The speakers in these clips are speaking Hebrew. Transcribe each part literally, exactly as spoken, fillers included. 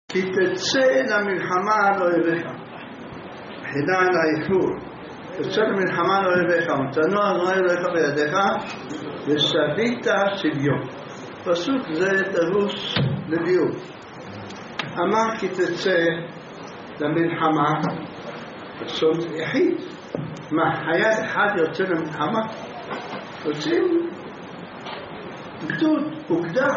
כי תצא למלחמה על אויביך, חידה על האיחור, תצא למלחמה על אויביך, ותנוע אדוני אלוהיך בידיך, ושבית שוויון. פסוק זה דרוש לביאור. אמר כי תצא למלחמה, פסוק יחיד. מה, חייל אחד יוצא למלחמה? יוצאים גדוד, אוגדה.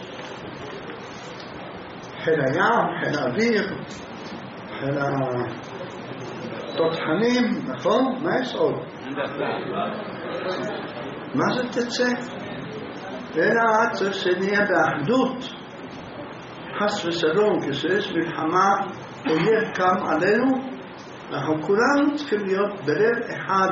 חיל הים, חיל האוויר, חיל התותחנים, נכון? מה יש עוד? מה זה תצא? אלא צריך שנהיה באחדות, חס ושלום, כשיש מלחמה אויב קם עלינו, אנחנו כולנו צריכים להיות בלב אחד,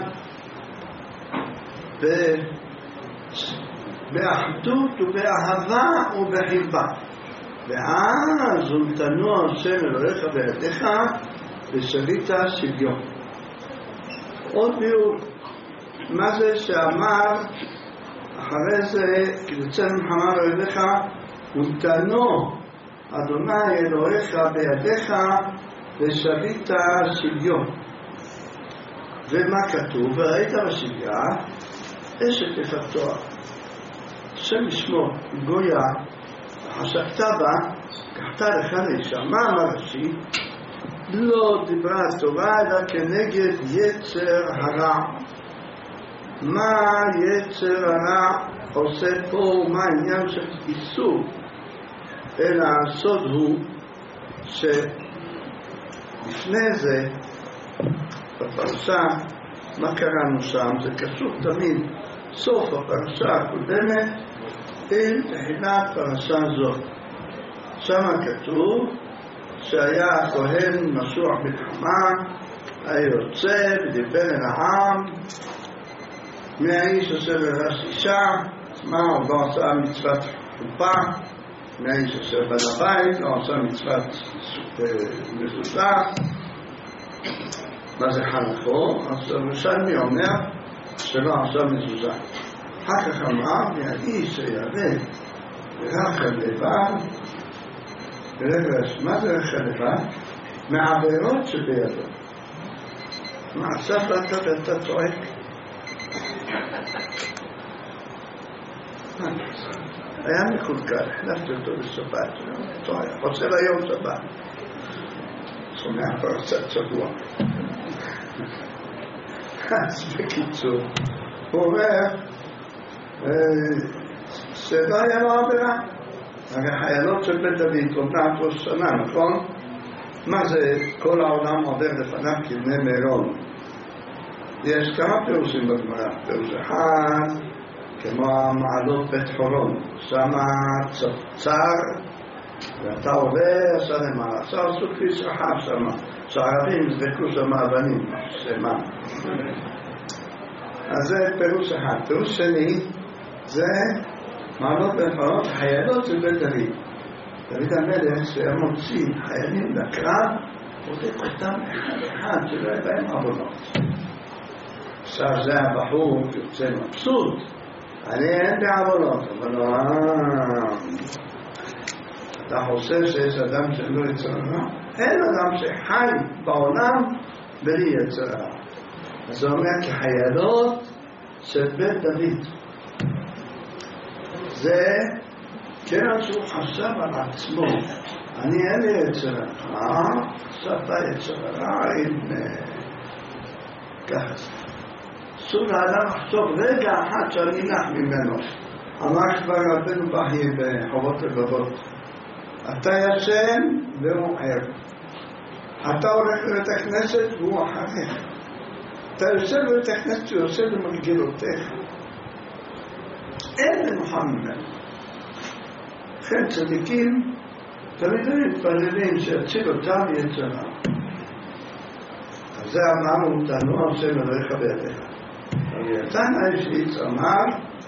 באחדות ובאהבה ובחיבה. ואז ונתנו השם אלוהיך בידיך ושבית שוויון. עוד ביאור, מה זה שאמר אחרי זה כי תצא למלחמה על אויביך ונתנו אדוני אלוהיך בידיך ושבית שוויון. ומה כתוב? וראית בשביה אשת יפת תואר, השם ישמור גויה, חשבת בה, קחת לך לאישה. מה אמר רש"י? לא דיברה התורה אלא כנגד יצר הרע. מה יצר הרע עושה פה? מה העניין של איסור? אלא הסוד הוא שלפני זה בפרשה, מה קראנו שם? זה קשור תמיד סוף הפרשה הקודמת עם תחילת פרשה זאת. שם כתוב שהיה הכהן משוח מלחמה, היה יוצא ודיבר אל העם, מהאיש אשר הרש אישה, מה הוא לא עשה מצוות חופה, מהאיש אשר בן הבית לא עשה מצוות מזוזה. מה זה חנכו? אז ירושלמי אומר שלא עשה מזוזה. אחר כך אמר, מהאיש שירא ורחל לבד, ורחל, מה זה רחל לבד? מהעבירות שבידו. מה, עכשיו אתה צועק? היה מקולקל, החלפתי אותו בשבת, חוזר היום שבת. שומע פרשת שבוע. אז בקיצור, הוא אומר, שלא היה לו עבירה. הרי חיילות של בית דוד קומנת ראש שנה, נכון? מה זה כל העולם עובר לפניו כבני מירון? יש כמה פירושים בגמרא. פירוש אחד כמו המעלות בית חורון, שמה צר ואתה עובר שם למעלה, עכשיו עשו כביש רחב שמה, שהערבים זדקו שם אבנים, שמה. אז זה פירוש אחד. פירוש שני זה מעלות בית חורון, חיילות של בית דוד. דוד המלך שהיה מוציא חיילים לקרב, בודק אותם אחד אחד שלא היה בהם עוונות. עכשיו זה הבחור יוצא מבסוט, אני אין בעוונות, אבל לא, אתה חושב שיש אדם שלא יצר רע? אין אדם שחי בעולם בלי יצר רע. אז הוא אומר כחיילות של בית דוד. זה כיוון שהוא חשב על עצמו, אני אין לי יצר רע, חשבת יצר רע עם ככה. אסור לאדם לחשוב רגע אחד שאני נח ממנו. אמר כבר רבנו בכי בחובות לבבות, אתה ישן והוא ער, אתה הולך לבית הכנסת והוא אחריך, אתה יושב בבית הכנסת והוא יושב במרגלותיך. אין למחה ממנו. לכן צדיקים תמיד מתפללים שיציל אותם יצרה. אז זה אמרנו תנו השם אלוהיך בידיך. ויתן האיש אמר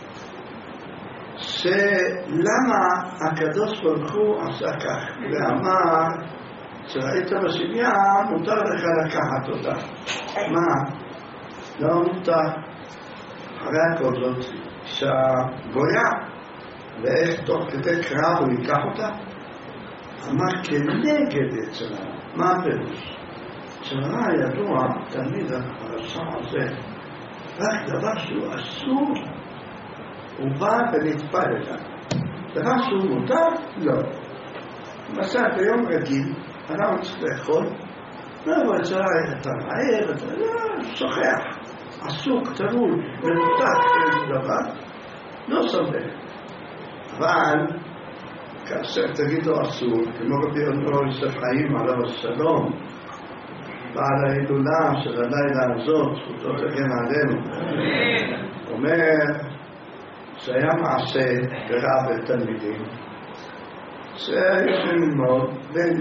שלמה הקדוש ברוך הוא עשה כך, ואמר שראית בשביה מותר לך לקחת אותה. מה? לא מותר. אחרי הכל זאת אישה גויה, ואיך תוך כדי קרב הוא ייקח אותה? אמר כנגד יצר הרע. מה הפירוש? יצר הרע ידוע תמיד הרשע הזה, רק דבר שהוא אסור, הוא בא ונתפל אליו. דבר שהוא מותר? לא. למשל ביום רגיל, אדם צריך לאכול, לא, יצר הרע אתה רעב, אתה לא, שוכח, עסוק, תלוי, מנותק איזה דבר, לא סובל. אבל כאשר תגיד לו אסור, כמו רבי יוסף חיים עליו השלום, בעל ההילולה של הלילה הזאת, זכותו תגן עלינו, אומר שהיה מעשה ברב לתלמידים, שהיו ללמוד בין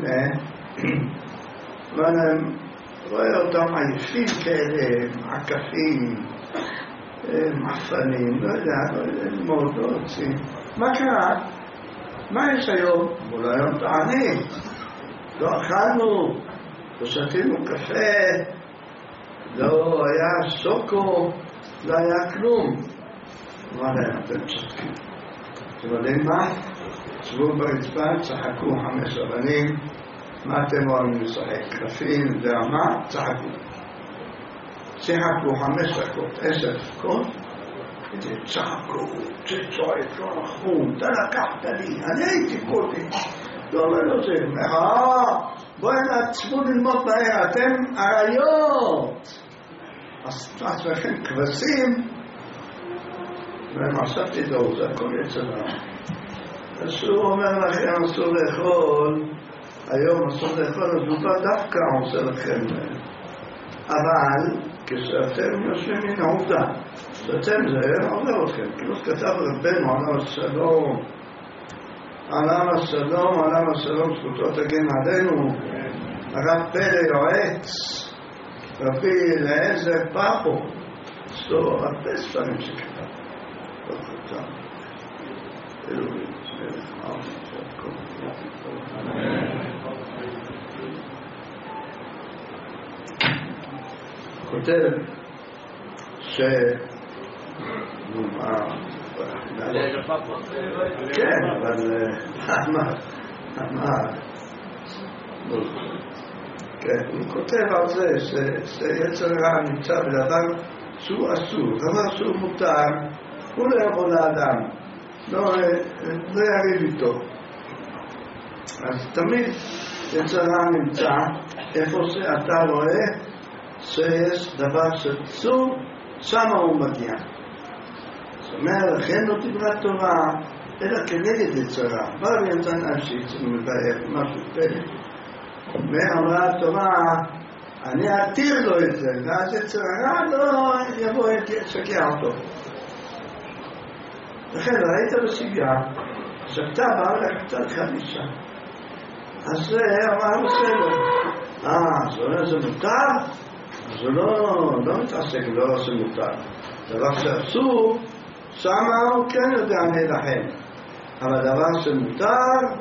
והם רואה אותם עייפים כאלה, מעקפים, מחפנים, לא יודע, לא יודע ללמוד, לא רוצים. מה קרה? מה יש היום? אולי היום תענית, לא אכלנו, לא שתינו קפה, לא היה שוקו, לא היה כלום. מה להם, אתם צודקים. אתם יודעים מה? שבו ברצפה, צחקו חמש אבנים, מה אתם אוהבים לשחק? קלפים, יודע מה? צחקו. צחקו חמש דקות, עשר דקות, צחקו, צצועק, לא נחום, אתה לקחת לי, אני הייתי קודם. לא אומר לו זה, אה, בואי נעצבו ללמוד מהר, אתם אריות. אז תעצמכם כבשים, והם עכשיו תדעו, זה הכל יצא רע. אז הוא אומר לכם, אסור לאכול, היום אסור לאכול, אז הוא לא דווקא עושה לכם. אבל כשאתם יושבים מן העובדה, שאתם זה עובר אתכם. כאילו כתב רבנו עליו השלום, עליו השלום, עליו השלום, זכותו תגן עלינו, הרב פלא יועץ, רבי אליעזר פפו, יש לו הרבה ספרים שכתב. לא כתב. אלוהים, מלך העולם, שהכל יפי טוב. כותב ש... כן, אבל... מה? מה? כן, הוא כותב על זה שיצר רע נמצא בדבר שהוא אסור, דבר שהוא מותר, הוא לא יכול לאדם, לא יריב איתו. אז תמיד יצר רע נמצא איפה שאתה רואה שיש דבר שאסור, שמה הוא מגיע. זאת אומרת, לכן לא דיברה תורה, אלא כנגד יצר רע. בא ויצא נפשי, זה מבאר, משהו פלא. ואמרה התורה, אני אתיר לו את זה, ואז יצר רע לא יבוא ישגע אותו. לכן ראית בסוגיה, שאתה בא ולקחת לך אישה. אז זה אמר בסדר. אה, זאת אומרת, זה מותר? אז הוא לא, לא מתעסק, לא עושה מותר. דבר שאסור, שמה הוא כן יודע להילחם. אבל דבר שמותר,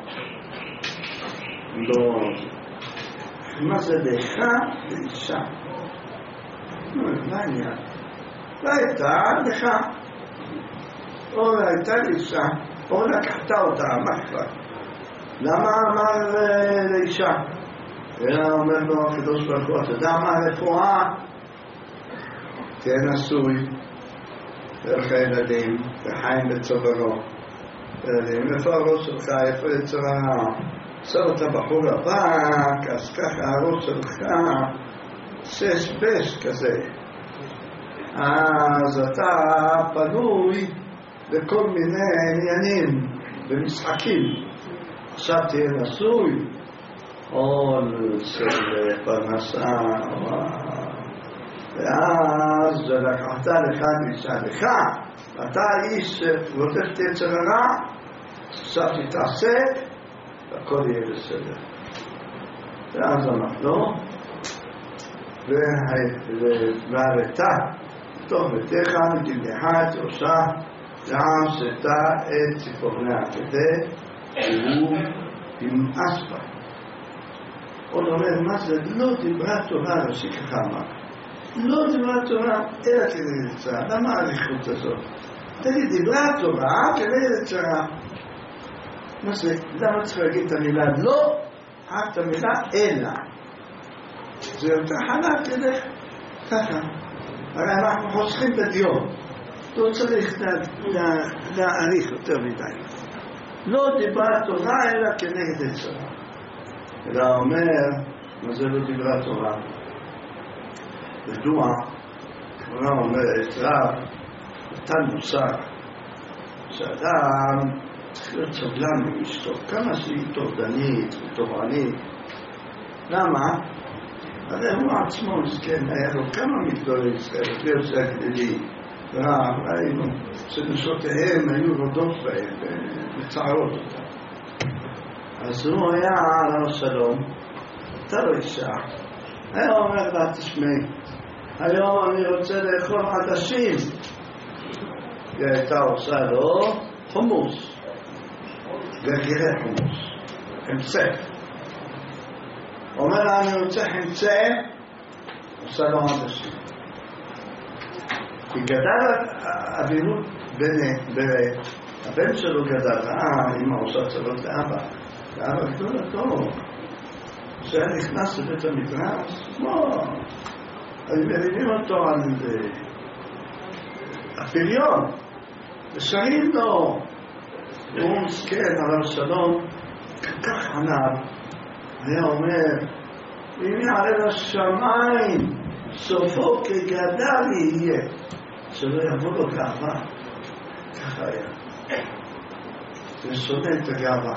לא. מה זה לך ואישה? נו, מה העניין? לא הייתה לך, או הייתה לאישה, או לקחת אותה, מה כבר? למה אמר לאישה? אלא אומר לו הקדוש ברוך הוא, אתה יודע מה הרפואה? תהיה נשוי, דרך הילדים, וחיים בצוברו. ילדים, איפה הראש שלך, איפה יצר הרע? עכשיו אתה בחור רווק, אז ככה הראש שלך שש בש כזה. אז אתה פנוי בכל מיני עניינים, במשחקים. עכשיו תהיה נשוי, עול של פרנסה, ואז לקחת לך אישה לך, אתה איש שרודף את יצר הרע, עכשיו תתעסק, והכל יהיה בסדר. ואז אנחנו, והראתה, טוב ביתך ותמלך את ראשה, ועשתה את ציפורניה, כדי שהוא ימאס בה. עוד אומר, מה זה? לא דיברה תורה, ראשי ככה אמר. לא דיברה תורה, אלא כדי לצרה. למה האריכות הזאת? תגיד, דיברה תורה כדי לצרה. מה זה? למה צריך להגיד את המילה לא? רק את המילה אלא. זה יותר חלק כדי ככה. הרי אנחנו חוסכים בדיון. לא צריך להעריך יותר מדי. לא דיברה תורה אלא כנגד צרה. אלא אומר, מה זה לא דיברה תורה? ידוע, תורה אומרת, רב, נתן מושג, שאדם צריך להיות סבלן מאשתו, כמה שהיא טורדנית וטורענית. למה? הרי הוא עצמו מסכן, היה לו כמה מגדולי ישראל, להיות זה הגדלי, רב, ראינו, שנשותיהם היו רודות בהם, מצערות אותם. אז הוא היה על השלום, אתה לא אישה, היה אומר לה, תשמעי, היום אני רוצה לאכול חדשים. היא הייתה עושה לו חומוס, גרגירי חומוס, חמצה. אומר לה, אני רוצה חמצה, עושה לו חדשים. כי גדל אבינות בן, הבן שלו גדל, אה, אמא עושה צלות לאבא, לאבא גדול טוב. כשהיה נכנס לבית המדרש, כמו, אז מרימים אותו על הפריון, ושרים לו, והוא מסכן על השלום, כך ענב, היה אומר, אם יעלה לשמיים, סופו כגדל יהיה, שלא יבוא לו גאווה, ככה היה. זה שונא את הגאווה.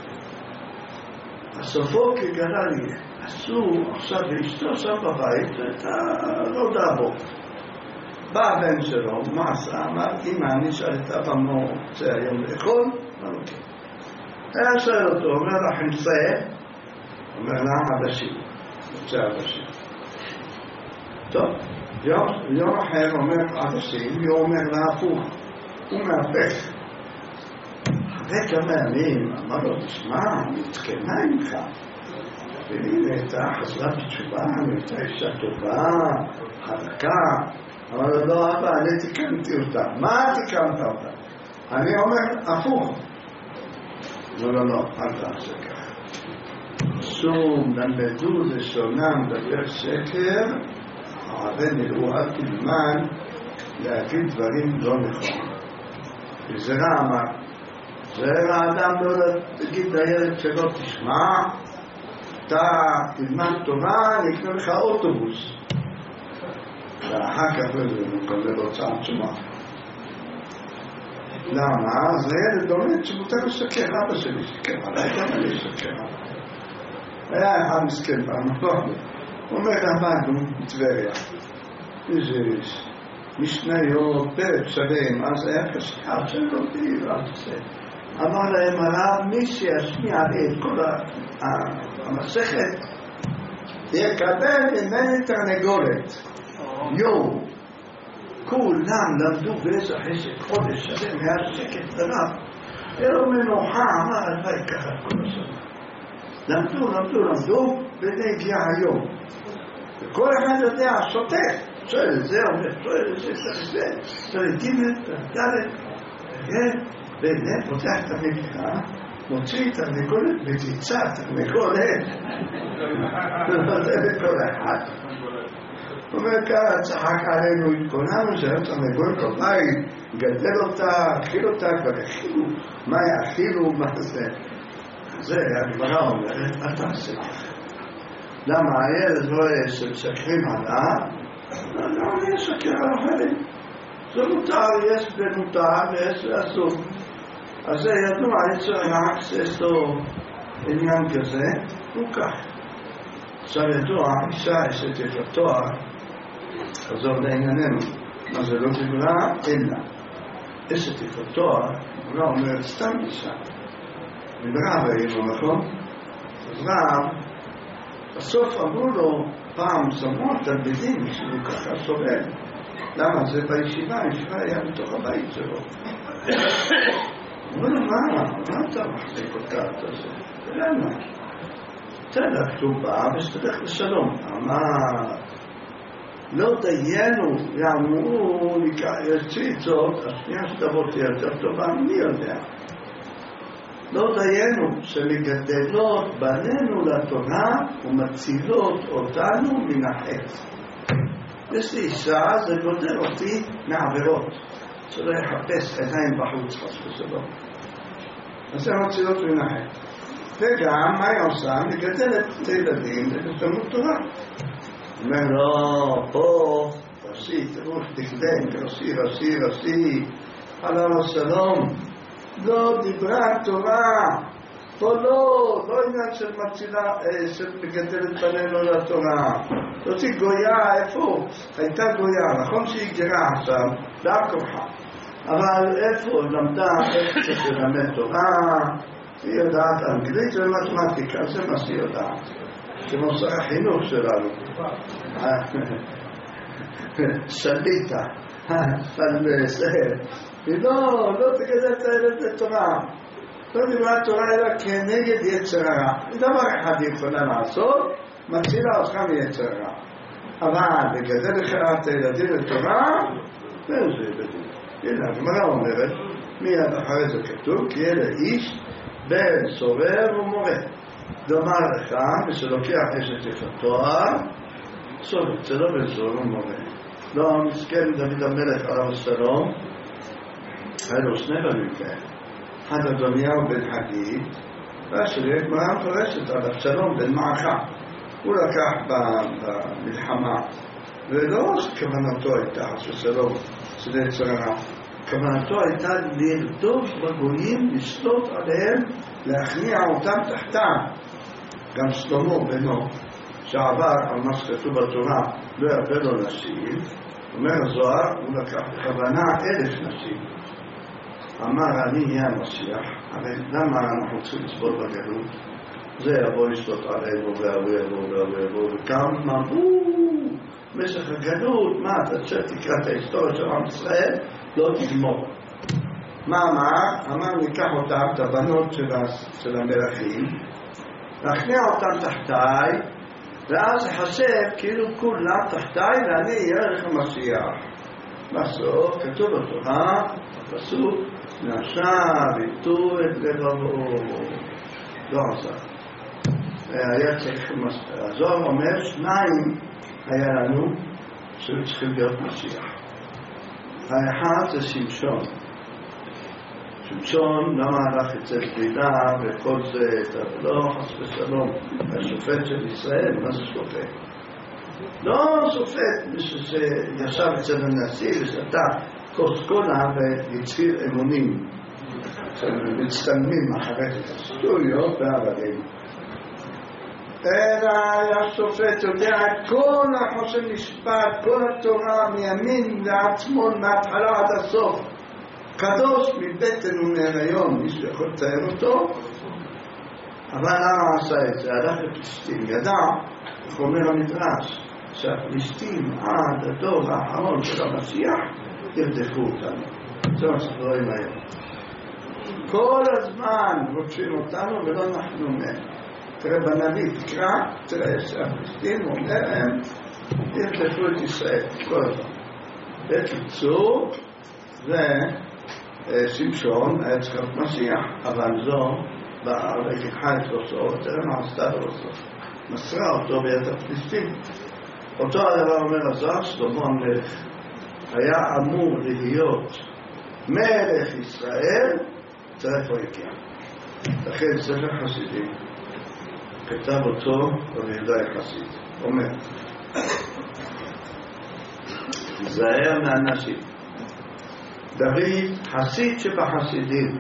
הסופו כגדל יהיה. עשו עכשיו ואשתו שם בבית, ואתה לא דע בו. בא הבן שלו, מה עשה? אמר, אמא, אני שאלתה במו, רוצה היום לאכול? אמר, כן. היה שואל אותו, אומר לכם זה, אומר לה, עדשים. רוצה עדשים. טוב, יום, יום אחר אומר עדשים, הוא אומר לה הפוך. הוא מהפך. אחרי כמה ימים, אמר לו, תשמע, מתקנה ממך. והנה הייתה חזרה בתשובה, הייתה אישה טובה, חלקה. אמר לו, לא אבא, אני תיקנתי אותה. מה תיקנת אותה? אני אומר, הפוך. לא, לא, לא, אל תעשה ככה. שום, למדו לשונם דבר שקר, אבל נראו אל תלמד להגיד דברים לא נכונים. וזרע אמר, זרע האדם לא תגיד לילד שלא תשמע, אתה תלמד תורה, נקנה לך אוטובוס. ואחר כך הוא מקבל הוצאה תשומה. למה? אז הילד לומד שמותר לשקר, אבא שלי שקר, עליי גם אני שקר. היה אחד מסכן פעם, הוא אומר למדנו בטבריה, איזה משניות, פרק שלם, אז היה קשה, שלומדים, אל תעשה. אמר להם הרב, מי שישמיע לי את כל המסכת, יקבל ממני תרנגולת. יו, כולם למדו באיזה חשק חודש שלם, היה שקט ורב. היה מנוחה, אמר הלוואי ככה כל השנה. למדו, למדו, למדו, ונגיע היום. וכל אחד יודע, שוטף, שואל את זה, אומר, שואל את זה, שואל את זה, שואל את ג' ד' והנה, פותח את המקרא, מוציא את המקולת ותיצה את המקולת. ונותן את כל אחד. הוא אומר, ככה צחק עלינו, התכוננו, שהיום את המקולת בבית, גדל אותה, אכיל אותה, כבר אכילו, מה יאכילו, מה זה? זה, הגמרא אומרת, אל תעשה ככה. למה הילד רואה שמשקרים עליו? לא, לא, אני אשקר על אחרים. זה מותר, יש במותר ויש אסור. אז זה ידוע, יש רק שיש לו עניין כזה, הוא כך. עכשיו ידוע, אישה יש את התואר, חזור לענייננו, מה זה לא דיברה? אלא. יש את התואר, דיברה אומרת סתם אישה. דיברה ראינו, נכון? אז רב, בסוף אמרו לו, פעם שמעו תלמידים שהוא ככה סובל. למה? זה בישיבה, הישיבה היה בתוך הבית שלו. אמרו לו, מה? מה אתה מחזיק אותה? למה? תלך כתובה ושתלך לשלום. אמר, לא דיינו, יאמרו, יש ציצות, השנייה שתבוא תהיה יותר טובה, מי יודע? לא דיינו שמגדלות בנינו לתורה ומצילות אותנו מן החטא. יש לי אישה, זה גודל אותי מעבירות, שלא יחפש עדיין בחוץ חס ושלום. אז זה מצילות מן החטא. וגם מה היא עושה? מגדלת את הילדים לתלמוד תורה. אומר לו, פה ראשי, תראו תקדם, ראשי, ראשי, ראשי, עליו השלום, לא דיברה תורה, פה לא, לא עניין של מצילה, של מגדלת בנינו לתורה. זאת גויה, איפה? הייתה גויה, נכון שהיא גרה עכשיו, דעה כוחה, אבל איפה? למדה איך צריך ללמד תורה, היא יודעת אנגלית ומתמטיקה, זה מה שהיא יודעת. כמו שר החינוך שלנו. שליטה, פלסה. היא לא, לא תגדל את הילד לתורה. לא דיברה תורה אלא כנגד יצר הרע. דבר אחד היא יכולה לעשות, מצילה אותך מיצר הרע. אבל לגדל לך את הילדים לתורה, זה בדין. הנה, הגמרא אומרת, מיד אחרי זה כתוב, כי אלה איש בן סורר ומורה. דומר לך, ושלוקח אשת יפתוה, סורר, זה לא בן סורר ומורה. לא, מסכן דוד המלך עליו השלום, היה לו שני בנים כאלה. אחד אדוניהו בן חגית, והשני גמרא מפרשת על אבשלום בן מעכה. הוא לקח במלחמה, ולא שכוונתו הייתה, ששלום, שזה יצר הרע. כוונתו הייתה לרדוף בגויים, לשלוט עליהם, להכניע אותם תחתם. גם שלמה בנו, שעבר על מה שכתוב בתורה, לא ירבה לו נשים, אומר הזוהר, הוא לקח בכוונה אלף נשים. אמר, אני אהיה המשיח, הרי למה אנחנו צריכים לסבול בגלות? זה יבוא לשלוט עלינו, והוא יבוא, והוא יבוא, וכמה, וואו, משך הגלות, מה, אתה תשאר תקרא את ההיסטוריה של עם ישראל, לא תגמור. מה אמר? אמר, ניקח אותם, את הבנות של המלכים, להכניע אותם תחתיי, ואז יחשב כאילו כולם תחתיי, ואני אהיה לך המשיח. בסוף, כתוב בתורה, הפסוק, נשא ויטו את לבבו. לא עשה. היה צריך, הזוהר אומר, שניים היה לנו שהיו צריכים להיות משיח. האחד זה שמשון. שמשון למה הלך אצל דינה וכל זה, לא חס ושלום, השופט של ישראל, מה זה שופט? לא שופט, מישהו שישב אצל הנשיא ושתה כוס קולה והצהיר אמונים, מצטלמים אחרי זה, שטויות ועבדים. אלא השופט יודע את כל החושן משפט, כל התורה מימין ועד שמאל, מההתחלה עד הסוף. קדוש מבטן ומהיריון, מישהו יכול לתאר אותו, אבל למה עשה את זה? הלך לפלישתים, ידע, איך אומר המדרש, שהפלישתים עד הדור האחרון של המשיח ירדפו אותנו. זה מה שאנחנו רואים היום. כל הזמן רודפים אותנו ולא אנחנו מהם. תראה בנביא, תקרא, תראה שהפלישתים אומר להם, ירדפו את ישראל, כל הזמן. בקיצור, זה שמשון היה צריך להיות משיח, אבל זו לקחה את ראשו, תראה מה עשתה בראשו, מסרה אותו ביד הפלישתים. אותו הדבר אומר הזוהר, שלמה המלך היה אמור להיות מלך ישראל, תראה איפה הגיע. לכן ספר חסידים כתב אותו רבי יהודה חסיד, אומר תיזהר מהאנשים. דוד חסיד שבחסידים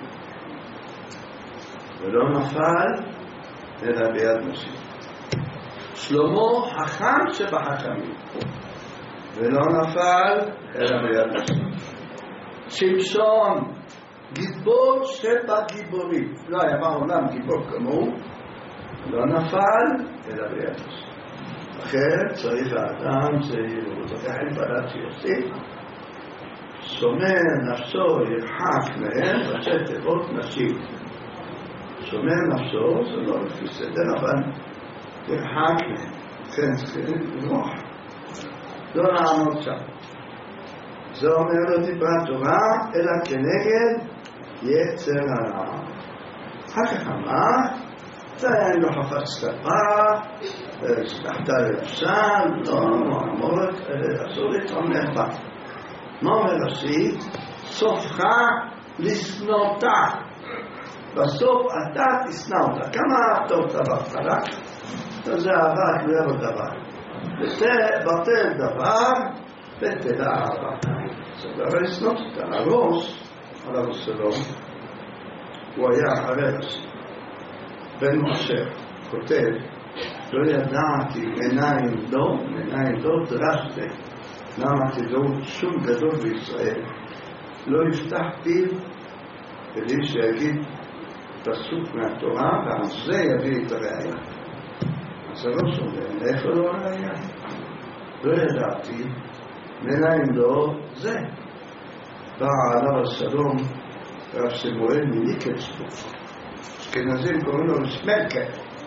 ולא נפל אלא ביד נשים. שלמה חכם שבחכמים ולא נפל אלא ביד נשים. שמשון גיבור שבגיבורים, לא היה בעולם גיבור כמוהו, לא נפל אלא ביד נשים. אחרת צריך האדם זהירות, וכן בלת שיוסיף שומר נפשו ירחק מהם, ראשי תיבות נשים. שומר נפשו זה לא לפי סדר, אבל ירחק מהם, כן צריכים לברוח, לא לעמוד שם. זה אומר לא דיברה תורה אלא כנגד יצר הרע. אחר כך אמר, זה היה לו חפץ דבר, שתחתה לרשן, לא, אמורת, אסור להתרומם בה. מה אומר רש"י? סופך לשנותה. בסוף אתה תשנא אותה. כמה טוב דבר חלק? זה אהבה תלויה בדבר. בטל דבר, בטל אהבה. זה דבר לשנות אותה. הראש, על אבשלום, הוא היה הרש. בן משה כותב, לא ידעתי עיניים לא, עיניים לא דרשתי. למה תדעו שום גדול בישראל לא יפתח פיו כדי שיגיד פסוק מהתורה ועל זה יביא את הראייה. אז זה לא שומע, איפה לא הראייה? לא ידעתי, עיניים לא, זה. בא עליו השלום רב שמואל מניקלסבורג. אשכנזים קוראים לו שמלקה.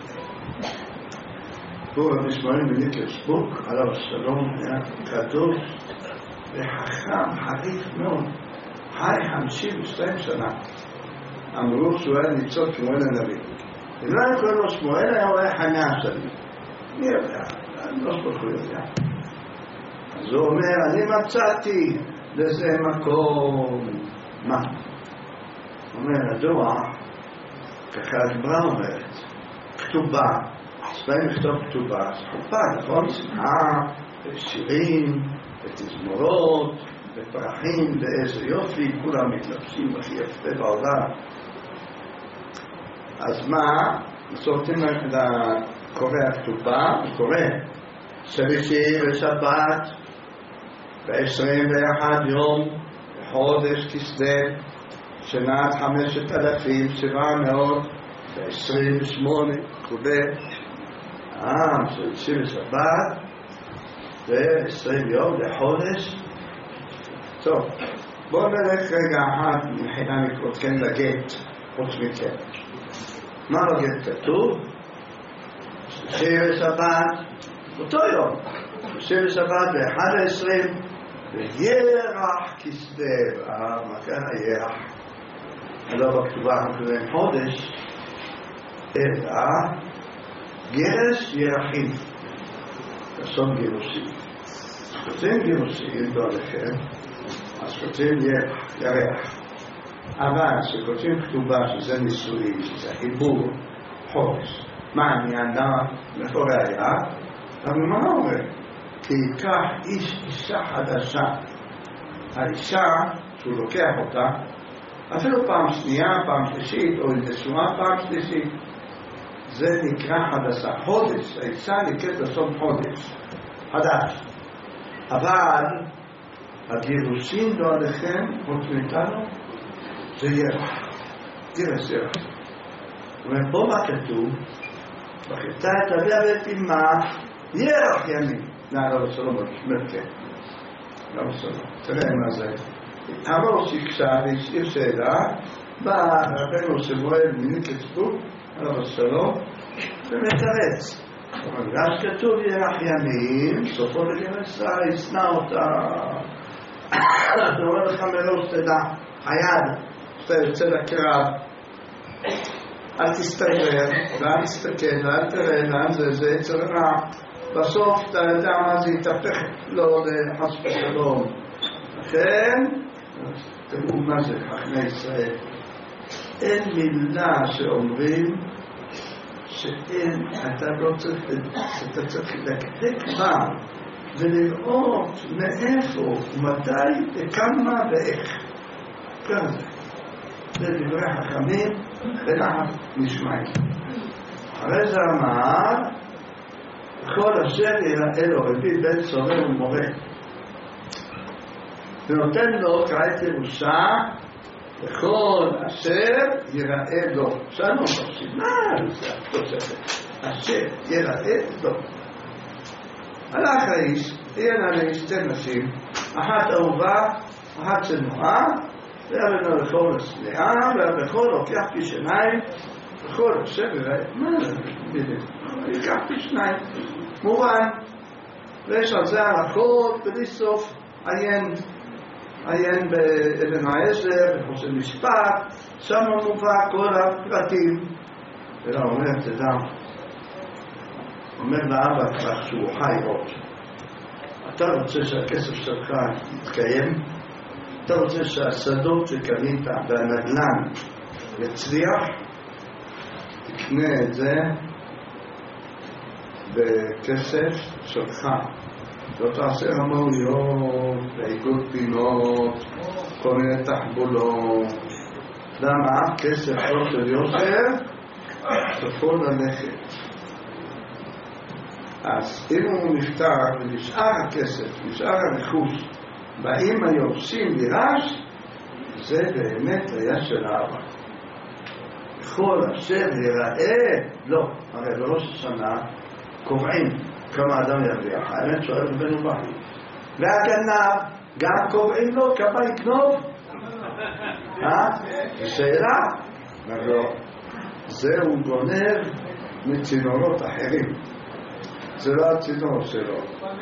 הוא רב שמואל מניקלסבורג, עליו השלום, היה קדוש וחכם, חריף מאוד. חי חמישים ושתיים שנה. אמרו שהוא היה ניצול שמואל הנביא. אם לא היה קוראים לו שמואל, היה הוא היה חמאה שנים. מי יודע? אני לא ספקו יודע. אז הוא אומר, אני מצאתי לזה מקום. מה? הוא אומר, הדוע, ככה הגמרא אומרת, כתובה, צבעים לכתוב כתובה, זה חופה, נכון? שמעה, שירים, ותזמורות, ופרחים, ואיזה יופי, כולם מתלבשים הכי יפה בעולם. אז מה? מסורתים לקורא הכתובה, הוא קורא שלישי ושבת, בעשרים ואחד יום, בחודש כסלו, שנת חמשת אלפים שבע מאות ועשרים ושמונה, כולי. אה, שלישי ושבת, ועשרים יום לחודש. טוב, בואו נלך רגע אחד מבחינה מקרות כן לגט, חוץ מכן. מה לגט כתוב? שלישי ושבת, אותו יום. שלישי ושבת באחד העשרים, וירח כסלו. אה, מה כאן הירח? לא בכתובה הקודמת חודש, אלא גרש ירחים. לשון גירושין. כותבים גירושין, לא עליכם, אז כותבים ירח, ירח. אבל כשכותבים כתובה שזה נישואין, שזה חיבור, חודש, מה העניין? מאיפה ראיה? אבל מה אומר? כי ייקח איש אישה חדשה. האישה, שהוא לוקח אותה, אפילו פעם שנייה, פעם שלישית, או נשואה פעם שלישית, זה נקרא חדשה. חודש, האישה נקראת לשון חודש, חדש. אבל הגירושין לא עליכם, חוץ מאיתנו, זה ירח. גרש ירח. זאת אומרת, פה מה כתוב? בכתה את אביה ואת אמה, ירח ימים. נער על השלום, מלכה. לא בסלום. תראה מה זה. הראש יקשה והשאיר שאלה, בא רבנו שמואל מניקלסבורג, עליו השלום, ומתרץ. אז כתוב ירח ימים, סופו לגרסה, ישנא אותה. אני אומר לך מראש, תדע, היד, שאתה יוצא לקרב, אל תסתכל, ואל תסתכל, ואל תראה לאן זה, זה יצר רע. בסוף אתה יודע מה זה יתהפך לו לחס ושלום. לכן, תראו מה זה חכמי ישראל. אין מילה שאומרים שאין, אתה לא צריך, אתה צריך לדקדק בה ולראות מאיפה, מתי, וכמה ואיך. כזה. זה דברי חכמים ולחת נשמעים. אחרי זה אמר, כל אשר יראה לו רבי בן סורר ומורה. ונותן לו כעת ירושה וכל אשר יראה לו. שאנו חושבים, מה זה התוספת? אשר יראה לו. הלך האיש, תהיינה לאיש שתי נשים, אחת אהובה, אחת צנועה, והבנו לכל השנאה, והבכור לוקח פי שניים, וכל אשר יראה, מה זה? ייקח פי שניים. מובן, ויש על זה הלכות בלי סוף עיין. עיין באבן העזר, בחוסר משפט, שם מובא כל הפרטים. אלא אומר, תדע, אומר לאבא כבר שהוא חי עוד. אתה רוצה שהכסף שלך יתקיים? אתה רוצה שהשדות שקנית והנדל"ן יצליח? תקנה את זה בכסף שלך. לא תעשה המוניות, ועיגול פינות, כל מיני תחבולות. למה? כסף לא של יוסף, סופו ללכת. אז אם הוא נפטר ונשאר הכסף, נשאר הרכוש, באים היורשים לירש, זה באמת היה של האבא. כל אשר יראה, לא, הרי בראש השנה קובעים כמה אדם ירוויח, האמת שואל בנו בכי. והגנב, גם קובעים לו כמה יקנוב? אה? שאלה? לא. זהו גונב מצינורות אחרים. זה לא הצינור שלו.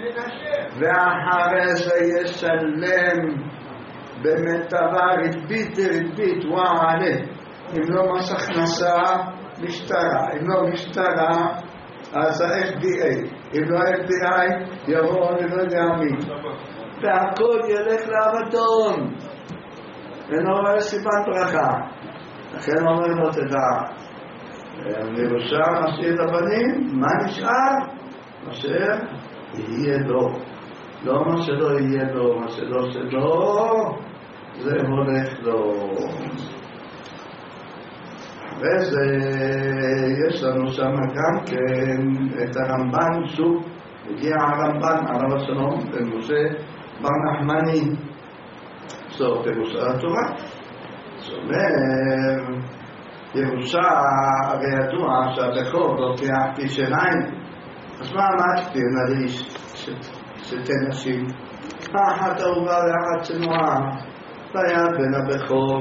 ואחרי זה ישלם במטרה ריבית ריבית וואלה. אם לא מס הכנסה, משטרה. אם לא משטרה, אז ה-אף די איי. אם לא ה-אף די איי, יבוא אני לא יודע מי. והכל ילך לאבדון. ואינו רואה סיבת ברכה. לכן אומר לו, תדע, ירושה משאיר לבנים, מה נשאר? אשר יהיה לו. לא מה שלא יהיה לו, מה שלא שלו, זה הולך לו. וזה, יש לנו שם גם כן את הרמב"ן, שוב, הגיע הרמב"ן, הרב השלום, במשה בר נחמני, זו פירוש על התורה. זאת אומרת, ירושה, הרי ידוע שהבכור לוקח פי שניים, אז מה אמרתי לאיש שתי נשים? אחת אהובה ואחת צנועה, והיה בין הבכור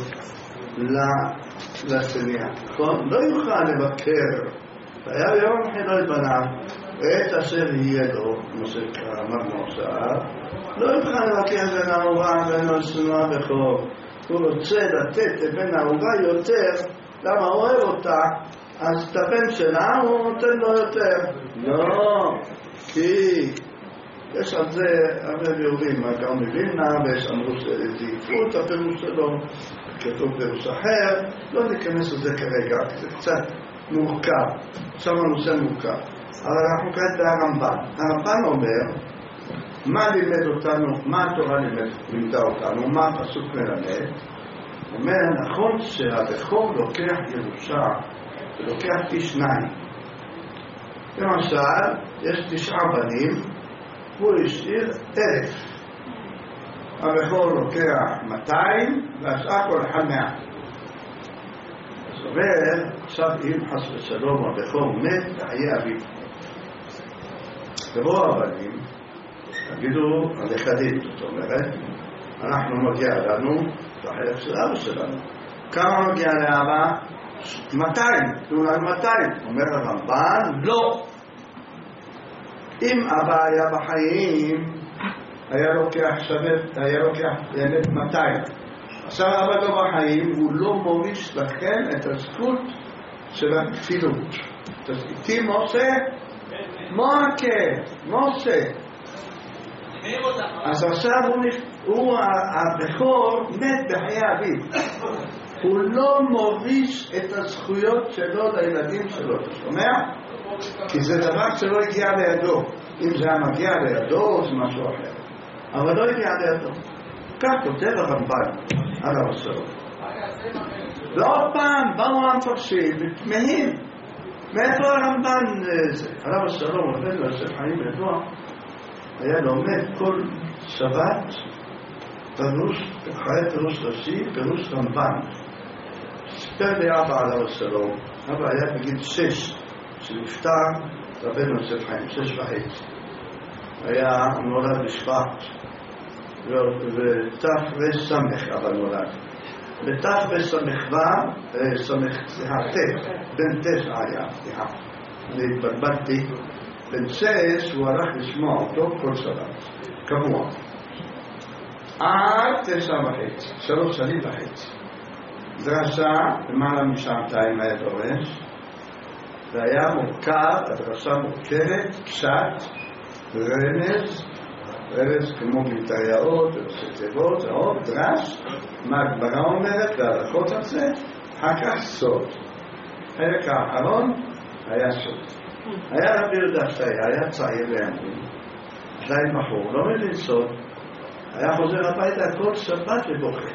לשנייה. נכון? לא יוכל לבקר, והיה יום חילוי בניו, ואת אשר יהיה לו, כמו שאמרנו עכשיו, לא יוכל לבקר בין האהובה ובין הצנועה בכור. הוא רוצה לתת לבן האהובה יותר, למה הוא אוהב אותה, אז את הבן שלה הוא נותן לו יותר. לא, כי יש על זה הרבה ביורים, גם מבינה, ויש אמרו שזייפו את הפירוש שלו, כתוב פירוש אחר, לא ניכנס לזה כרגע, כי זה קצת מורכב, עכשיו הנושא מורכב. אבל אנחנו כעת בהרמב"ן. הרמב"ן אומר, מה לימד אותנו, מה התורה לימדה אותנו, מה הפסוק מלמד? אומר, נכון שהבכור לוקח ירושה, ולוקח פי שניים. למשל, יש תשעה בנים, הוא השאיר אלף. הבכור לוקח מאתיים, והשאר כל אחד מאה. אז אומר, עכשיו אם חס ושלום הבכור מת, וחיי אביו. תבואו הבנים, תגידו, הנכדים, זאת אומרת, אנחנו מגיע לנו, את החלק של אבא שלנו. כמה מגיע לאבא? מאתיים, תנו לנו מאתיים. אומר הרמב"ן, לא. אם אבא היה בחיים, היה לוקח שווה, היה לוקח באמת מאתיים. עכשיו אבא לא בחיים, הוא לא מוריש לכם את הזכות של הכפילות. תסכיתי משה? מוקה, משה. אז עכשיו הוא, הבכור מת בחיי אביו. הוא לא מוריש את הזכויות שלו לילדים שלו, אתה שומע? כי זה דבר שלא הגיע לידו. אם זה היה מגיע לידו, זה משהו אחר. אבל לא הגיע לידו. כך כותב הרמב"ן, על הסוד. ועוד פעם, באו המפרשים ותמהים. מאיפה הרמב"ן זה? הרב השלום, רבנו יוסף חיים ידוע, היה לומד כל שבת פירוש, חיי פירוש ראשי, פירוש רמב"ן. סיפר לי אבא עליו השלום, אבא היה בגיל שש, שנפטר רבנו יוסף חיים, שש וחצי. היה נולד בשבט, ותף וסמך אבא נולד. בתף וסמכבה, סמך, סליחה, תף, בן תשע היה, סליחה. אני התבלבלתי, בן שש הוא הלך לשמוע אותו כל שבת, קבוע. עד תשע וחצי, שלוש שנים וחצי. דרשה, למעלה משעתיים היה דורש, זה היה מורכב, הדרשה מורכבת, פשט, רמז, רמז כמו מטריות, ראשי תיבות, עוד דרש, מה הגמרא אומרת, והלכות על זה, אחר כך סוד. חלק האחרון היה סוד. היה רבי יהודה שהיה, היה צעיר לימים, עדיין בחור, לא מבין סוד, היה חוזר הביתה כל שבת ובוכה.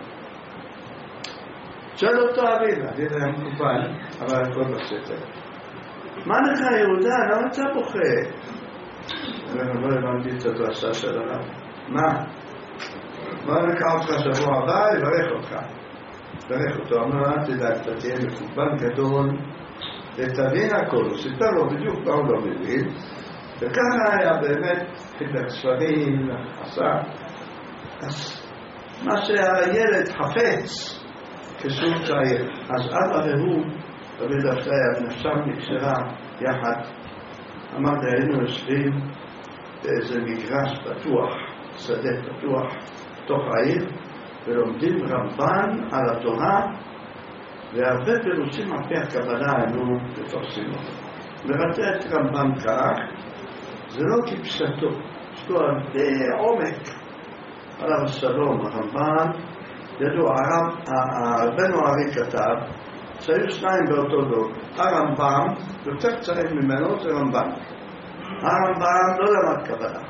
שואל אותו אביב, אביב היה מקובל, אבל הכל בסתר. מה לך יהודה? למה אתה בוכה? אני לא הבנתי את הדרשה של הרב. מה? בוא נקרא אותך שבוע הבא, יברך אותך. יברך אותו, אמר, אל תדאג, אתה תהיה מקובל גדול, ותבין הכל. הוא סיפר לו בדיוק מה הוא לא מבין, וככה היה באמת חילק ספרים, עשה. אז מה שהילד חפץ, כשהוא צעיר, אז אבא והוא, רבי דפתיה, נפשם נקשרה יחד. אמרתי, היינו יושבים באיזה מגרש פתוח, שדה פתוח, בתוך העיר, ולומדים רמב"ן על התורה, והרבה פירושים על פי הקבלה היינו מפרשים אותו. מבטא את רמב"ן כך, זה לא כפשטו, יש לו הרבה עומק. עליו השלום, הרמב"ן, ידוע, הרבנו ארי כתב, שהיו שניים באותו דור. הרמב"ם, יותר צריך ממנו, זה רמב"ן. הרמב"ם לא למד קבלה.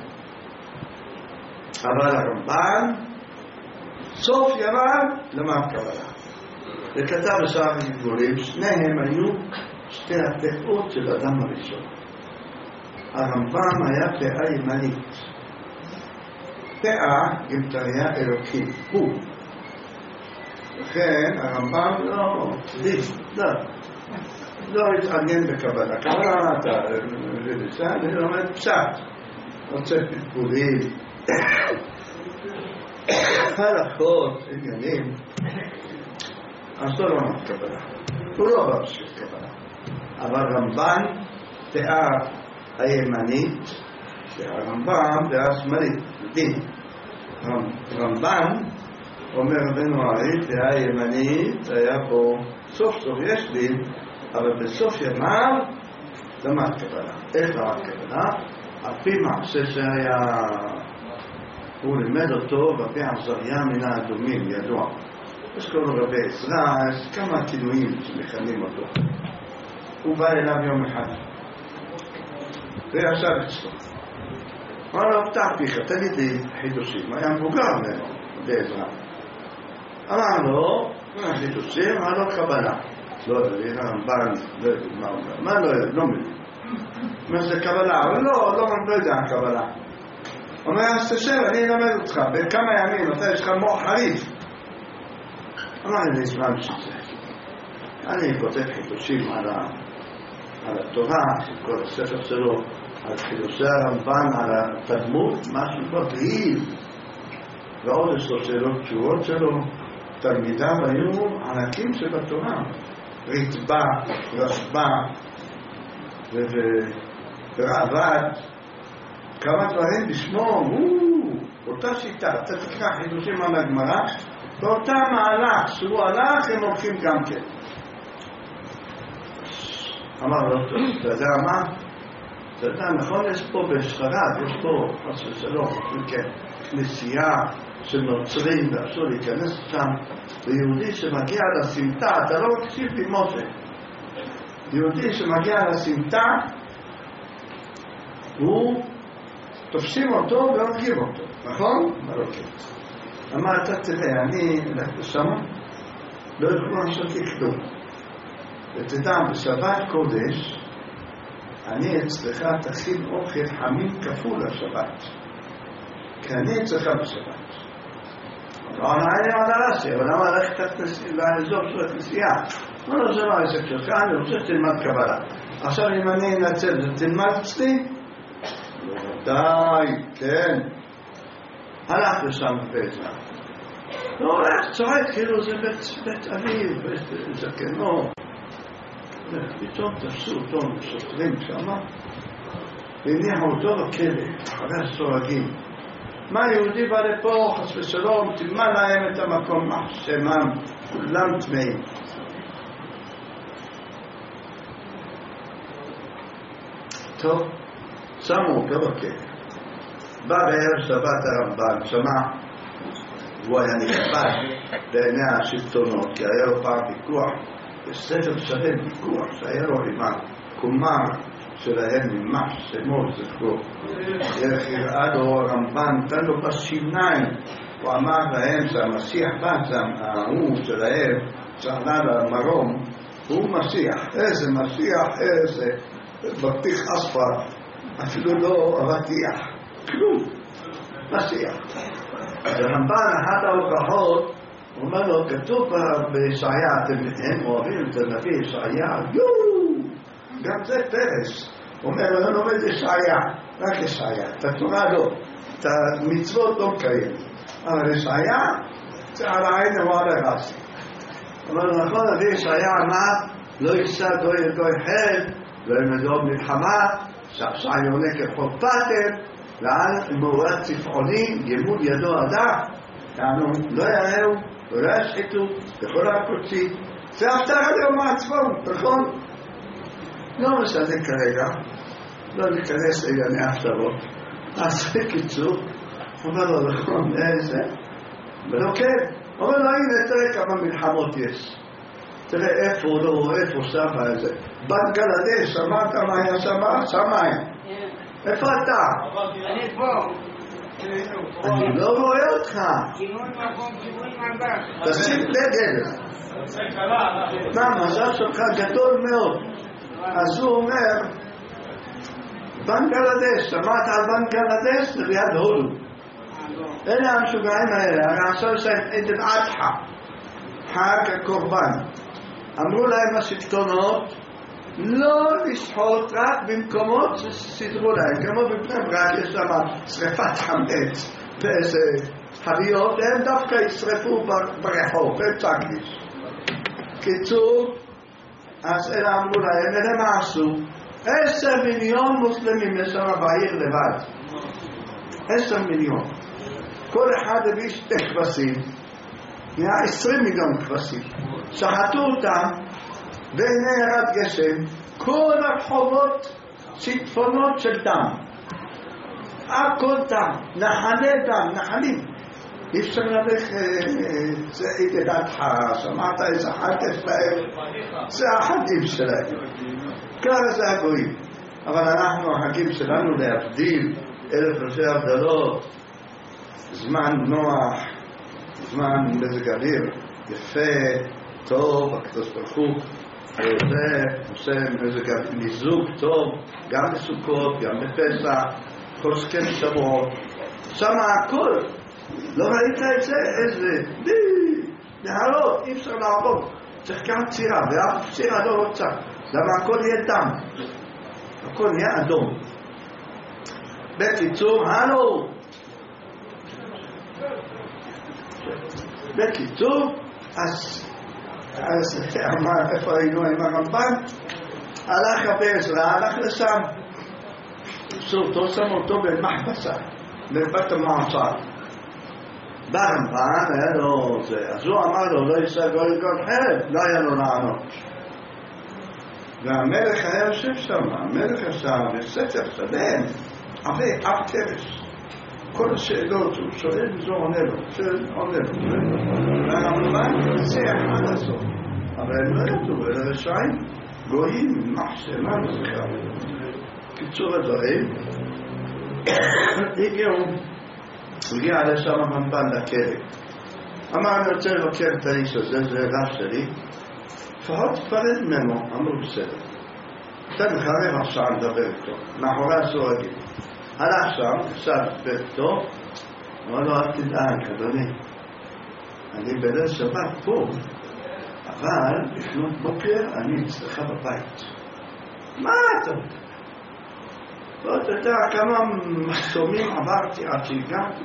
אבל הרמב"ן, סוף ימיו, למד קבלה. וכתב בשער הגדולים, שניהם היו שתי הפאות של אדם הראשון. הרמב"ם היה פאה ימנית. פאה גמטריה אלוקים, הוא. לכן הרמב"ם לא, לא, לא התעניין בקבלה. קבלה אתה, אני לומד פשט, רוצה פלפולים, הלכות, עניינים, אז לא לומד קבלה. הוא לא בא בשביל קבלה. אבל רמב"ן, דעה הימנית, שהרמב"ם דעה שמאלית, דין. רמב"ן, אומר רבנו ארי, דעה ימנית, היה פה סוף סוף יש דין, אבל בסוף ימיו למד קבלה. איך למד קבלה? על פי מעשה שהיה, הוא לימד אותו בפי עזריה מן האדומים, ידוע. יש קוראים לו רבי עזרא, יש כמה כינויים שמכנים אותו. הוא בא אליו יום אחד, וישב אצלו. אמר לו, פתח פיך, תן לי די חידושים. היה מבוגר ממנו, רבי עזרא. אמר לו, מה חידושים? אמר לו, קבלה. לא יודע, הרמב"ן, לא יודע מה הוא אומר. מה לא יודע, לא מבין. אומר, זה קבלה. אבל לא, לא יודע קבלה. אומר, אז תשב, אני אלמד אותך. בכמה ימים, אתה יש לך מוח חריף. אמר לי, זמן שזה. אני כותב חידושים על, ה... על התורה, על כל הספר שלו, על חידושי הרמב"ן, על התלמוד, משהו בבהיל. ועוד יש לו שאלות תשובות שלו. תלמידיו היו ענקים שבתורה. רצב"א, רשב"א, ורעב"ד, כמה דברים בשמו, אותה שיטה, אתה תקרא חידושים על הגמרא, באותה מהלך שהוא הלך, הם הולכים גם כן. אמר לו, אתה יודע מה? אתה יודע, נכון, יש פה בשפרד, יש פה, חס ושלום, כנסייה של נוצרים, ואפשר להיכנס שם, ויהודי שמגיע לסמטה, אתה לא מקשיב לי משה, יהודי שמגיע לסמטה, הוא תופסים אותו והורגים אותו, נכון? מה לא כן? אמר, אתה תראה, אני הלכת שמה, לא יכולו לעשות לי כלום. ותדע, בשבת קודש, אני אצלך תכין אוכל חמים כפול לשבת. כי אני אצלך בשבת. לא, אני על הרסי, אבל למה הלכת לאזור של הכנסייה? לא, זה לא העסק שלך, אני רוצה שתלמד קבלה. עכשיו אם אני אנצל, זה תלמד אצלי? ודאי, כן. הלך לשם בעצם. לא, הולך, צועק, כאילו זה בית אביב, בית זקנו. פתאום תפסו אותו שוטרים שמה, והניחו אותו בכלא, אחרי הסורגים. מה יהודי בא לפה, חס ושלום, תלמד להם את המקום מחשמם, כולם טמאים. טוב, שמו אותו בכלא. בא בערב שבת הרמב"ן, שמע, הוא היה נכבד בעיני השלטונות, כי היה לו פעם ויכוח, בספר שלם ויכוח, שהיה לו עם הקומר שלהם ממש, שמות זכרו. איך הראה לו הרמב"ן, נתן לו בשיניים, הוא אמר להם שהמשיח בא, ההוא שלהם, שעלה למרום, הוא משיח, איזה משיח, איזה בטיח אספר, אפילו לא אבטיח, כלום, משיח. הרמב"ן, אחת ההוכחות, הוא אומר לו, כתוב בישעיה, אתם אוהבים את הנביא ישעיה, יואו, גם זה פרס. הוא אומר, אני לומד ישעיה, רק ישעיה, את התורה לא, את המצוות לא מקיים. אבל ישעיה, זה על העין ועל הרסי. אבל נכון, הנביא ישעיה אמר, לא יישא גוי אל גוי חד, לא ילמדו מלחמה, שעכשיו יונה ככל פטר, ועל מאורת צפעוני, גמול ידו אדם, יענו, לא יראו, ולא ישחיתו, בכל הקודשי. זה הפטרה ליום העצמאות, נכון? לא משנה כרגע, לא ניכנס לענייני הפטרות. אז בקיצור, אומר לו, נכון, איזה? ולא כן. אומר לו, הנה, תראה כמה מלחמות יש. תראה איפה לא, איפה שמה איזה. בנגלדש, שמעת מה היה שמה? שמיים. איפה אתה? אני פה. אני לא רואה אותך. כיוון מקום, כיוון מבט. תשים דגל. מה, מזל שלך גדול מאוד. אז הוא אומר, בנגלדש, שמעת על בנגלדש? זה ליד הודו. אלה המשוגעים האלה, הרי עכשיו יש להם עדן אדחה, חג הקורבן. אמרו להם השלטונות, לא לשחוט רק במקומות שסידרו להם, כמו בפני ברק יש להם שריפת חמץ באיזה חביות, הם דווקא ישרפו ברחוב, בצ'קליש. קיצור, אז אלה אמרו להם, אלה מה עשו? עשר מיליון מוסלמים יש שם בעיר לבד. עשר מיליון. כל אחד הביא שתי כבשים, נהיה עשרים מיליון כבשים. שחטו אותם, והנה ירד גשם, כל הרחובות שיטפונות של דם. הכל דם, נחלי דם, נחלים. אי אפשר ללך, זה עיד אדחה, שמעת איזה חטף להם, זה החגים שלהם. ככה זה הגויים. אבל אנחנו, החגים שלנו להבדיל, אלף ראשי הבדלות, זמן נוח, זמן מזג אוויר, יפה, טוב, הקדוש ברוך הוא, זה עושה מזג אוויר, מיזוג טוב, גם בסוכות, גם בפסח, כל שכן שבועות, שמה הכל. לא ראית את זה? איזה די, נהרות, אי אפשר לעבור. צריך גם צירה, ואף צירה לא רוצה. למה הכל יהיה דם? הכל נהיה אדום. בקיצור, הלו! בקיצור, אז, אז אמר, איפה היינו עם הרמב"ן? הלך בעזרה, הלך לשם. אותו שם אותו במחבסה, בבית המועצה. ברמב"ן היה לו זה, אז הוא אמר לו, לא יישא גוי גוי חד, לא היה לו לענות. והמלך היה יושב שם, המלך ישב בספר שלם, עבה, אף תרש. כל השאלות הוא שואל, זו עונה לו, שואל, עונה לו. והרמב"ן יוצא עד הסוף. אבל הם לא ידעו, אלה רשעים, גויים, מחשמה וזכר. קיצור הדברים, הגיעו, הגיע לשם הרמב"ן לכלא. אמר, אני רוצה לבקר את האיש הזה, זה רב שלי. לפחות תפרד ממנו, אמרו בסדר. תן לך רבע שעה לדבר איתו, מאחורי הסורגים. הלך שם, קצת לדבר איתו, אמר לו, אל תדאג, אדוני. אני בליל שבת פה, אבל לפנות בוקר אני אצלך בבית. מה אתה אומר? ואתה יודע כמה מחסומים עברתי עד שהגעתי.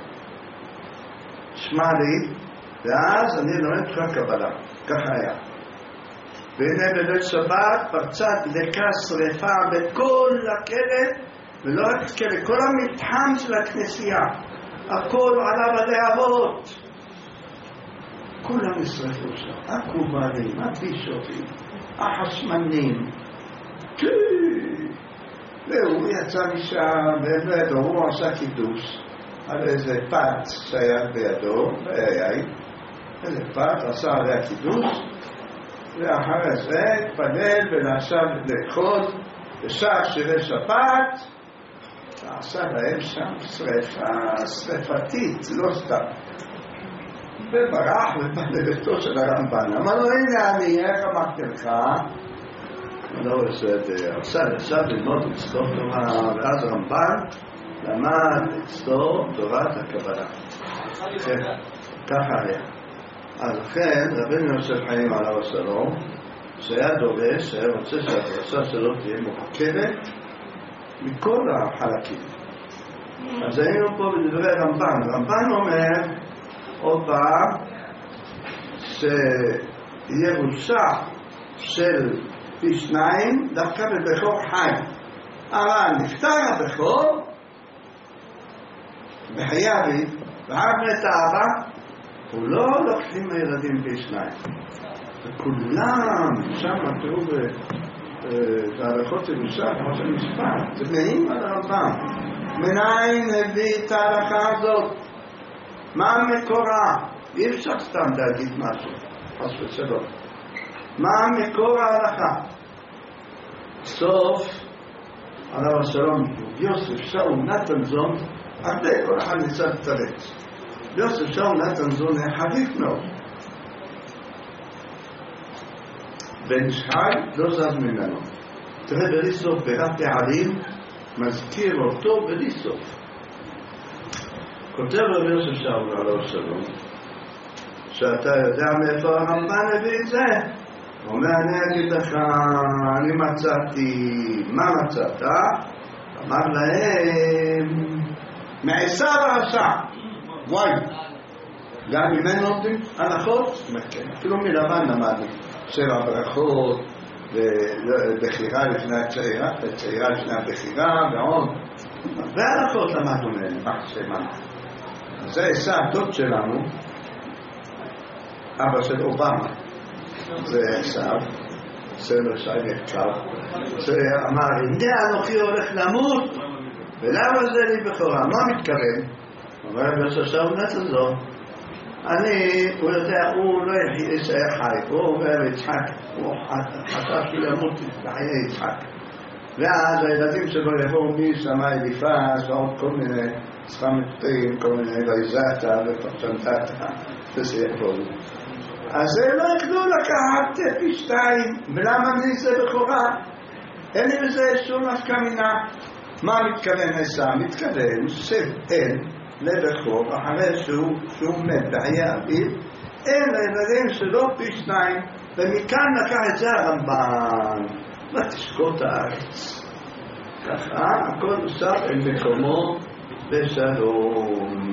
שמע לי, ואז אני לומד לך קבלה. ככה היה. והנה בליל שבת פרצה דלקה שריפה בכל הכלא, ולא רק הכלא, כל המתחם של הכנסייה. הכל עליו הלהבות. כולם ישרפו שם, הכובלים, הבישופים, החשמנים. והוא יצא משם, באמת, הוא עשה קידוש על איזה פת שהיה בידו, ביי, איזה פת, עשה עליה קידוש, ואחרי זה התפלל ולעכשיו לאכול, ושם שירי שבת, ועשה להם שם שרפה, שרפתית, לא סתם. וברח ובלבתו של הרמב"ן. אמר לו, הנה אני, איך אמרתי לך? לא בסדר, עשה לשם ללמוד אצלו תורה, ואז רמב"ן למד אצלו תורת הקבלה. ככה היה. אז לכן רבינו יוסף חיים עליו השלום, שהיה דורש, שהיה רוצה שהדרשה שלו תהיה מורכבת מכל החלקים. אז היינו פה בדברי רמב"ן. רמב"ן אומר עוד פעם שירושה של פי שניים דווקא בבכור חי. אבל נפטר הבכור בחיי אביו ואחר מת האבא, הוא לא לוקחים הילדים פי שניים. וכולם שם תראו בתהלכות ירושה כמו של משפט, זה מעין על הרמב"ם. מניין הביא את ההלכה הזאת? מה המקורה? אי אפשר סתם להגיד משהו, חס ושלום. מה המקור ההלכה? סוף עליו השלום, יוסף שאול נתנזון, הרבה כל אחד ניסה לתרץ. יוסף שאול נתנזון היה חריף מאוד. בן שחי לא זז ממנו. תראה בלי סוף ברב פעלים, מזכיר אותו בלי סוף. כותב רבי יוסף שאול עליו השלום, שאתה יודע מאיפה הרמב"ן הביא את זה? הוא אומר, אני אגיד לך, אני מצאתי, מה מצאת? אמר להם, מעשיו הרשע. וואי, גם ממנו נותנים הלכות? אפילו מלבן למדנו, שבע ברכות, ובחירה לפני הצעירה, הצעירה לפני הבחירה, ועוד. והלכות למדנו מהם, מה שמה. זה עשה הדוד שלנו, אבא של אובמה. זה עכשיו, סדר שי נחקר, שאמר, הנה אנוכי הולך למות, ולמה זה לי בכורה? מה מתכוון? אומר, בשושע הוא נתנזון. אני, הוא יודע, הוא לא ישאר חי, הוא אומר יצחק, הוא חשב שלמות בחיי יצחק. ואז הילדים שלו יבואו משם אליפז, ועוד כל מיני סחמתים, כל מיני ויזתה ופרשנתתה, וזה יבואו. אז הם לא יכלו לקחת פי שתיים, ולמה לי זה בכורה? אין לי בזה שום נפקא מינה. מה מתכוון עשה? מתכוון שאין לבכור, אחרי שהוא, שהוא מת בחיי אביו, אין לילדים שלו פי שניים, ומכאן לקח את זה הרמב"ן, ותשקוט הארץ. ככה, הכל נוסף אל מקומו בשלום.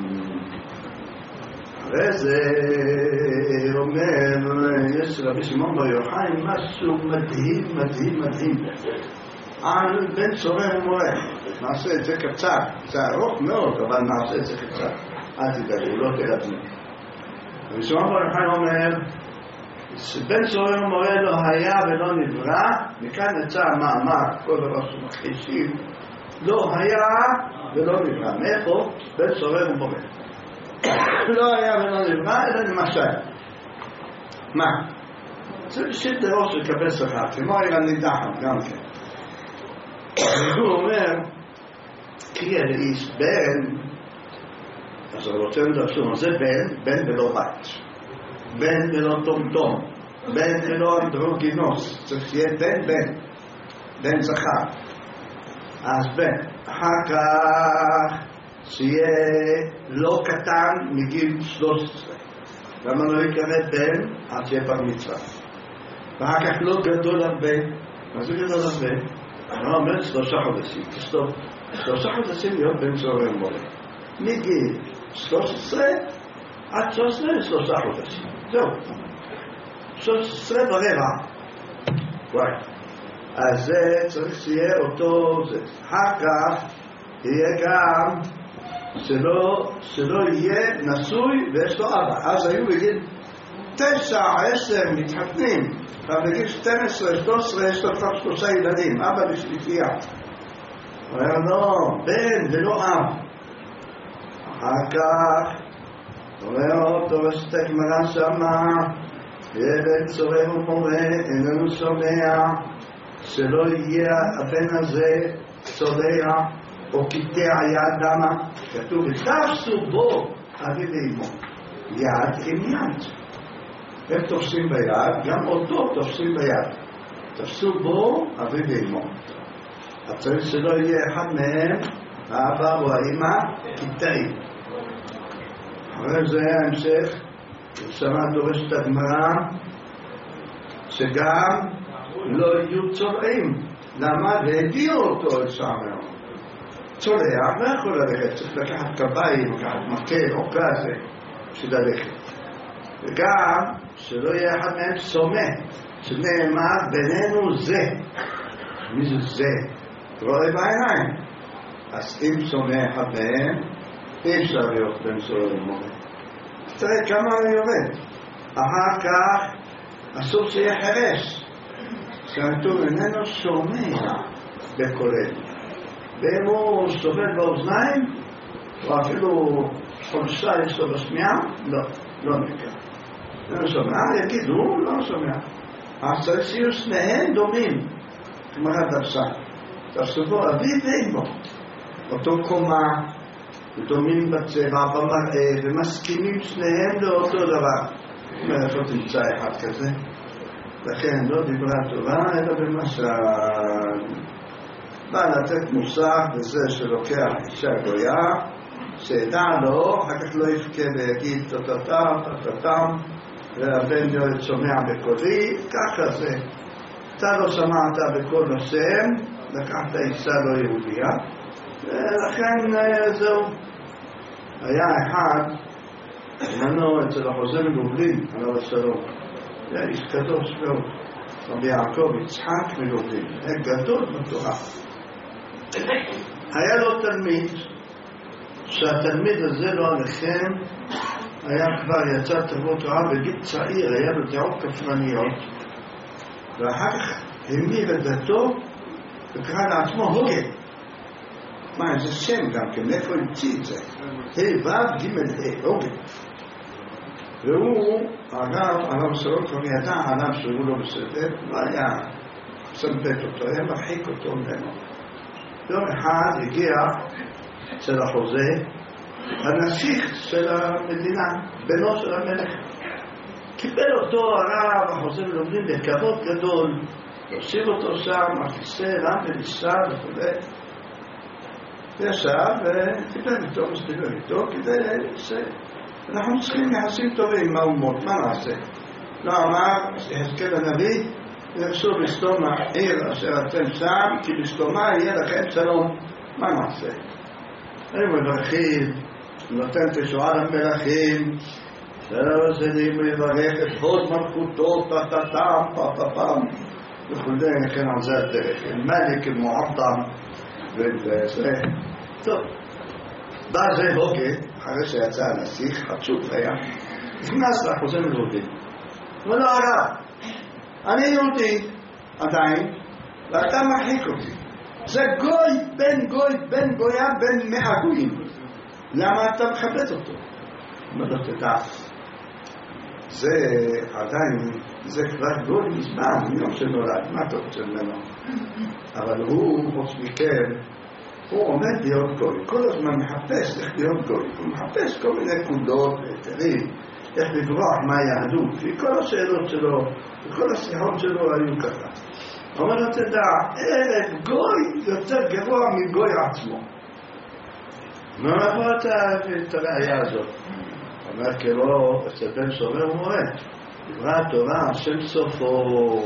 אחרי זה אומר, יש רבי שמעון בר יוחאי משהו מדהים, מדהים, מדהים על בן צורר ומורה. נעשה את זה קצר, זה ארוך מאוד, אבל נעשה את זה קצר. אל תדאגו, לא תרדנו. רבי שמעון בר יוחאי אומר שבן צורר ומורה לא היה ולא נברא, מכאן יצא המאמר, כל דבר שמכחישים, לא היה ולא נברא. מאיפה? בן צורר ומורה. לא היה ולא נברא, אלא למשל. מה? זה בשביל דרו שקבל שכר, כמו היה נידחם גם כן. הוא אומר, כי אלה איש בן, אז הוא רוצה לדרשו, זה בן, בן ולא בת. בן ולא טומטום. בן ולא אנדרוגינוס. צריך שיהיה בן, בן. בן זכר. אז בן. אחר כך שיהיה לא קטן מגיל שלוש עשרה. למה לא יקרא בן? עד שיהיה בר מצווה. ואחר כך לא גדול הרבה. מה זה גדול הרבה? אני אומר שלושה חודשים. תסתוב. שלושה חודשים להיות בן צורר ומורה. מגיל שלוש עשרה עד שלוש עשרה שלושה חודשים. זהו. שלוש עשרה ורבע. וואי. אז זה צריך שיהיה אותו, אחר כך יהיה גם שלא, שלא יהיה נשוי ויש לו אבא. אז היו בגיל תשע, עשר מתחתנים, ובגיל שתים עשרה, שלוש עשרה יש לו כבר שלושה ילדים, אבא לשלישייה. הוא אומר לא, בן ולא אב. אחר כך אומר אותו ושתה גמרא שמה, ילד צורר ומורה איננו שומע, שלא יהיה הבן הזה צורע או קטע יד דמה. כתוב ותפסו בו אבי ואמו, יד עם יד. הם תופסים ביד, גם אותו תופסים ביד. תפסו בו אבי ואמו. צריך שלא יהיה אחד מהם, האבא או האמא, קטעים. אחרי זה ההמשך, שמה דורש את הגמרא, שגם לא יהיו צורעים. למה? והדיעו אותו את שעמם. צורע לא יכול ללכת, צריך לקחת קביים, לקחת מקל או כזה, בשביל ללכת. וגם שלא יהיה אחד מהם סומא, שנאמר בינינו זה. מי זה זה? רואה בעיניים. אז אם סומא אחד מהם, אי אפשר להיות בן סורר ומורה. תראה כמה אני יורד. אחר כך אסור שיהיה חרש. כתוב איננו שומע בקולנו. ואם הוא סובל באוזניים, או אפילו חולשה יש לו בשמיעה, לא, לא נקרא. איננו שומע, יגידו, לא שומע. אז צריך שיהיו שניהם דומים, כמו הדרשה. תחשבו, אבי ואמו, אותו קומה, דומים בצבע, במראה, ומסכימים שניהם לאותו דבר. איפה תמצא אחד כזה? לכן לא דיברה טובה, אלא במשל. בא לתת מוסר בזה שלוקח אישה גויה, שידע לו, אחר כך לא יפקה ויגיד תותתם, תותתם, והבן לא שומע בקולי, ככה זה. אתה לא שמעת בקול השם, לקחת אישה לא יהודיה, ולכן זהו. היה אחד, אמנו אצל החוזה מלובלין, עליו השלום. היה איש קדוש מאוד, רבי יעקב יצחק מלובלין, היה גדול בתורה. היה לו תלמיד, שהתלמיד הזה לא עליכם, היה כבר יצא תלמוד תורה בגיל צעיר, היה לו דעות כפרניות, ואחר כך המיר את דתו וקרא לעצמו הוגה. מה, איזה שם גם כן, איפה המציא את זה? ה' ו' ג' ה', הוגה. והוא, אגב, עליו סלום כבר ידע עליו שהוא לא בסדר, לא היה סמפת אותו, היה מרחיק אותו ממנו. יום אחד הגיע אצל החוזה, הנסיך של המדינה, בנו של המלך. קיבל אותו הרב, החוזה מלומדים בכבוד גדול, להושיב אותו שם, הכיסא, רם וניסה וכו'. וישב וקיבל איתו, מסתכל איתו, כדי שאנחנו צריכים יחסים טובים, מה הוא מות, מה נעשה? לא אמר, יחזקאל הנביא, ירשו בסתום העיר אשר אתם שם, כי בסתומה יהיה לכם שלום, מה נעשה? הם מברכים, נותן תשועה למלכים, שלא זנים מברך את הוד מלכותו, טטטם, פפפם, וכו' נכן על זה הדרך, מלך מועטם, וזה, טוב, בא זה הוגה, אחרי שיצא הנסיך, חצוף היה, נכנס לאחוזים יהודים. הוא לא הרב, אני יהודי עדיין, ואתה מרחיק אותי. זה גוי בן גוי בן גויה בן מאה גויים. למה אתה מכבד אותו? הוא אומר לו, תדע, זה עדיין, זה כבר גוי מזמן, מיום שנולד, מה אתה רוצה ממנו? אבל הוא, חוץ מכן, הוא עומד להיות גוי, כל הזמן מחפש איך להיות גוי, הוא מחפש כל מיני נקודות והיתרים, איך לברוח מהיהדות, וכל השאלות שלו, וכל השיחות שלו היו ככה. הוא אומר לו, תדע, אין גוי יותר גרוע מגוי עצמו. מה נבוא את הראייה הזאת? הוא אומר, כאילו, אצל בן סורר ומורה, דברה התורה, שם סופו,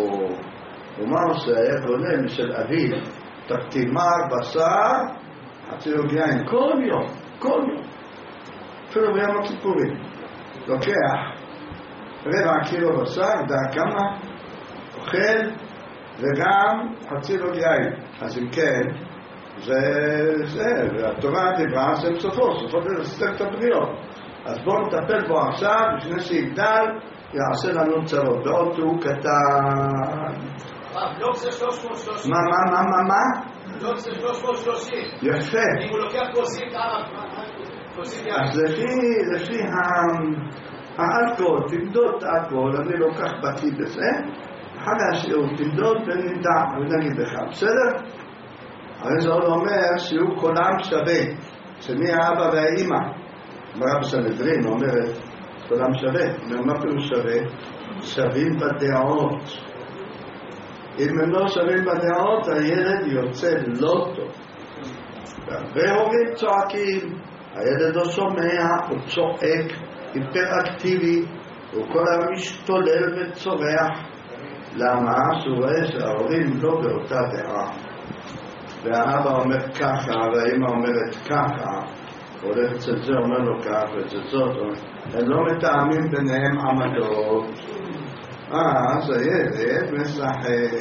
ומה עושה? היה גולה משל אביו, תקטימר, בשר, חצי יין, כל יום, כל יום. אפילו ביום הכיפורים. לוקח רבע קילו בשר, דע כמה, אוכל, וגם חצי יין. אז אם כן, זה, זה, והתורה דיברה, זה בסופו, בסופו זה לסתר את הבריאות. אז בואו נטפל בו עכשיו, לפני שיגדל, יעשה לנו צרות. בעוד הוא קטן. בלוק זה שלוש מאות שלושים. מה, מה, מה, מה, מה? בלוק זה שלוש מאות שלושים. יפה. אם הוא לוקח כוסית ערב, כוסית ירק. אז לפי, לפי האלכוהול, תמדוד האלכוהול, אני לא כך בקיא בזה, אחר השיעור, תמדוד ונדע, ונגיד לך, בסדר? הרי זה עוד אומר שהוא קולם שווה, שמי האבא והאימא, אמרה בסנהדרין, אומרת, קולם שווה, מה פירוש שווה? שווים בדעות. אם הם לא שווים בדעות, הילד יוצא לא טוב. והרבה הורים צועקים, הילד לא שומע, הוא צועק, היפראקטיבי, הוא כל היום משתולל וצורח. למה? שהוא רואה שההורים לא באותה דעה. והאבא אומר ככה, והאמא אומרת ככה, הולך אצל זה, אומר לו כך, ואצל זאת, הם לא מתאמים ביניהם עמדות. אז הילד משחק,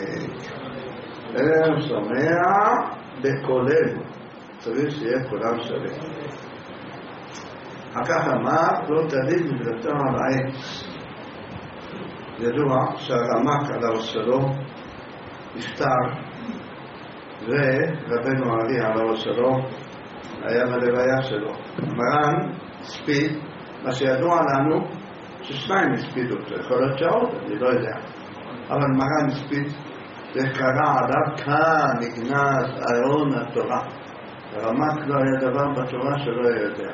הוא שומע בקולל, צריך שיהיה קולם שווה. אחר כך אמר, לא תליד מבלתו על העץ. ידוע שהרמ"ק על השלום נפטר, ורבנו ארי על השלום היה בלוויה שלו. מרן הספיד, מה שידוע לנו, ששניים הספידו, זה יכול להיות שעות, אני לא יודע. אבל מרן הספיד, זה קרה עליו כאן נגנז ארון התורה. הרמ"ק לא היה דבר בתורה שלא היה יודע.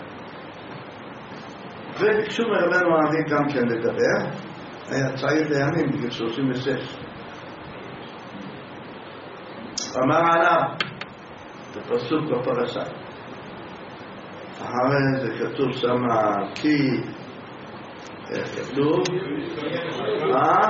וביקשו מרבנו ארי גם כן לדבר, היה צעיר לימים בגיל שלושים ושש. אמר עליו, זה פסוק בפרשה. אחרי זה כתוב שם, כי, כתוב, מה?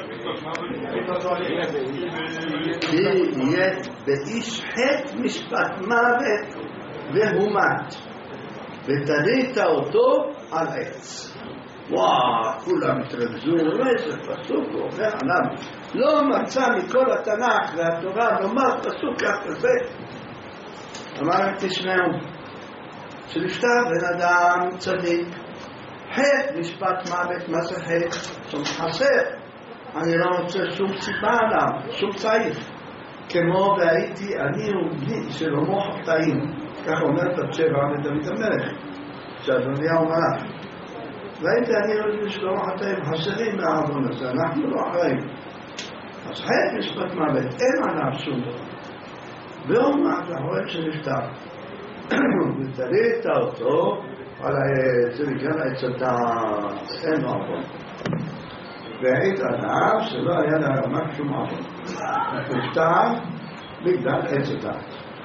כי יהיה באיש חטא משפט מוות והומת, ותלית אותו על עץ. וואו, כולם התרגזו, איזה פסוק הוא אומר עליו. לא מצא מכל התנ"ך והתורה לומר פסוק כך כזה. אמר, תשמעו, שנפטר בן אדם צדיק, חטא משפט מוות, מה זה חטא? שום חסר. אני לא רוצה שום סיבה עליו, שום צריך. כמו והייתי אני ובני שלמה חטאים. כך אומר בת-שבע לדוד המלך, שאדוניהו מלך. והייתי אני ובני שלמה חטאים, חסרים מהעוון הזה, אנחנו לא אחראים. אז חטא משפט מוות, אין עליו שום דבר. ואומר להורד שנפטר. ותלית אותו על העץ, וגם העץ הדעת, אין לו עוון. והעיד עליו שלא היה לרמ"ק שום עוון. נפטר בגלל עץ הדעת.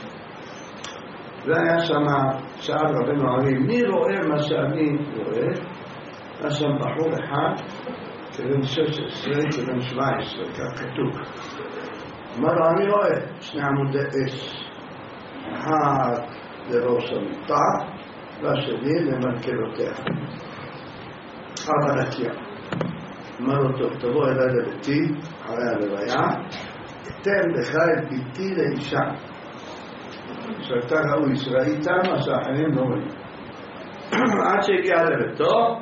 והיה שם, שאל רבנו ארי, מי רואה מה שאני רואה? היה שם בחור אחד, כבן שש עשרה, כבן שבע עשרה, כך כתוב. אמר לו, אני רואה שני עמודי אש. אחד לראש המיטה, והשני למנכלותיה. אבל הקיע. אמר לו, טוב, תבוא אליי לביתי, אחרי הלוויה, תן לך את ביתי לאישה. שאתה ראוי שראית מה שאחרים לא רואים. עד שהגיע לביתו,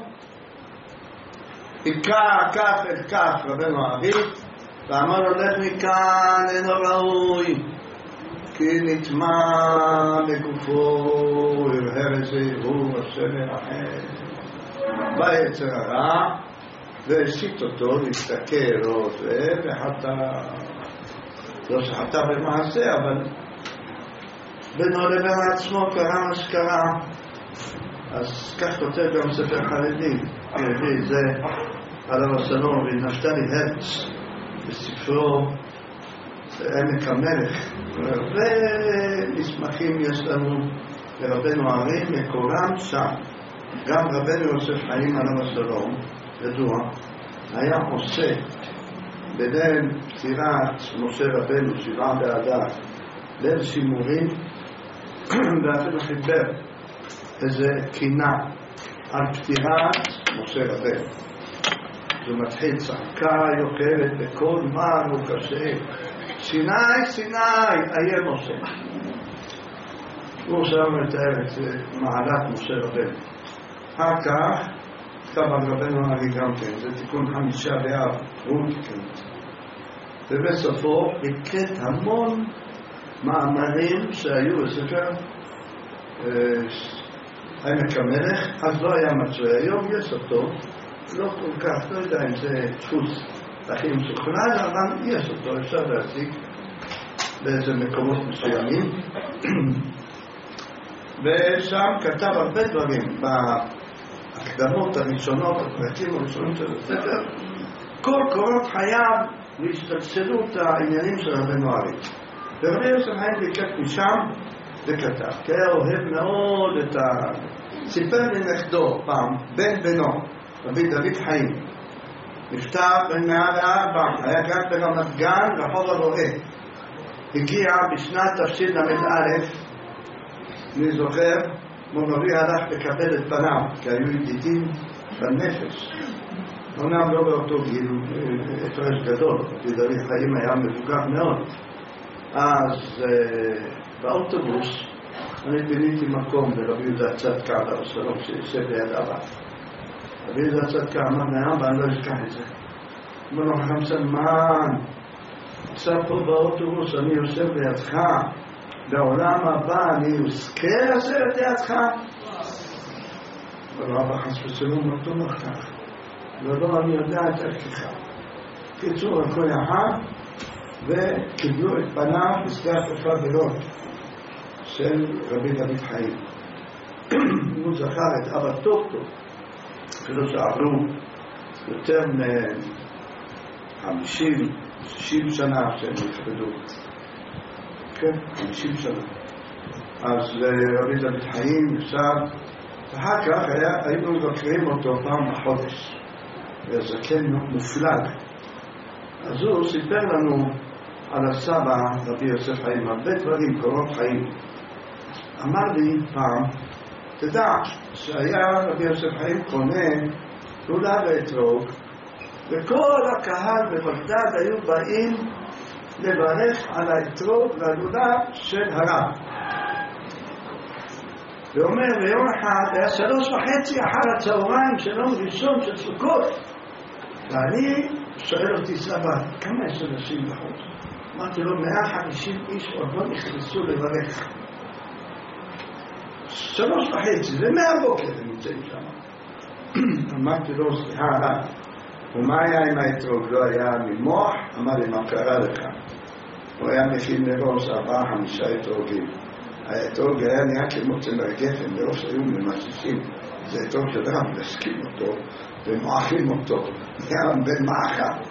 היכה כף אל כף רבנו ארי, ואמר לו, לך מכאן, אינו ראוי, כי נטמע בגופו, יבהר איזה הוא, השם ירחם. בא יצר הרע, והשית אותו להסתכל או זה, וחטא, לא שחטא במעשה, אבל בינו לבין עצמו קרה מה שקרה. אז כך כותב גם ספר חרדי, חרדי זה עליו השלום, ונפתלי הרץ בספרו עמק המלך. ומסמכים יש לנו לרבנו ארי, מקורם שם. גם רבנו יוסף חיים עליו השלום, ידוע, היה עושה ביניהם פטירת משה רבנו, שבעה באדר, ליל שימורים, ואפילו חיבר איזה קינה על פטירת משה רבנו. זה מתחיל צעקה יוקרת בכל מר וקשה, סיני, סיני, איה משה. הוא שם מתאר את מעלת משה רבנו. אחר כך, כתב על רבנו הרי גם כן, זה תיקון חמישה באב, הוא תיקון. ובסופו, הקט המון מאמרים שהיו בספר עמק המלך, אז לא היה מצוי, היום יש אותו, לא כל כך, לא יודע אם זה דפוס הכי מסוכנן, אבל יש אותו, אפשר להציג באיזה מקומות מסוימים. ושם כתב הרבה דברים בהקדמות הראשונות, הפרקים הראשונים של הספר, כל קורות חייו והשתלשלות העניינים של רבנו הרי. ורבי יוסף חיים לקט משם וכתב, כי היה אוהב מאוד את ה... סיפר לי נכדו פעם, בן בנו, רבי דוד חיים, נפטר בן מאה וארבע, היה גר ברמת גן רחוב הרועה. הגיע בשנת תפשיל למד א', אני זוכר, מונורי הלך לקבל את פניו, כי היו ידידים בנפש. אומנם לא באותו גיל, הפרש גדול, רבי דוד חיים היה מבוגר מאוד. אז באוטובוס אני פיניתי מקום לרבי יהודה צדקה, לרסלום שיושב ליד אבא. רבי יהודה צדקה אמר נעם, ואני לא אשכח את זה. אמר לו חכם סלמן, עכשיו פה באוטובוס אני יושב לידך, בעולם הבא אני אזכה לשבת לידך? אבל אבא חס ושלום לא תומך כך. ולא אני יודע את ערכך. קיצור, הכל יחד, וקיבלו את פניו בשדה התקופה בלוד של רבי דוד חיים. הוא זכר את אבא טוב טוב, אפילו שעברו יותר מ-חמישים, שישים שנה שהם נכבדו. כן, חמישים שנה. אז רבי דוד חיים ישב, ואחר כך היינו מבקרים אותו פעם בחודש. וזקן מופלג. אז הוא סיפר לנו על הסבא, רבי יוסף חיים, הרבה דברים, קורות חיים. אמר לי פעם, תדע שהיה רבי יוסף חיים קונה לולה ואתרוג, וכל הקהל בבגדד היו באים לברך על האתרוג והלולה של הרב. ואומר, ביום אחד היה שלוש וחצי אחר הצהריים של יום ראשון של סוכות. ואני שואל אותי, סבא, כמה יש אנשים בחוץ? אמרתי לו, מאה וחמישים איש עוד לא נכנסו לברך. שלוש וחצי, זה מהבוקר הם נמצאים שם. אמרתי לו, סליחה, ומה היה עם האתרוג? לא היה ממוח? אמר לי, מה קרה לך? הוא היה מכין מראש ארבעה, חמישה אתרוגים. האתרוג היה נהיה כמו צמר גפן, בראש היו ממשישים. זה אתרוג של רב, להסכים אותו, ומואחים אותו, היה בן מאחר.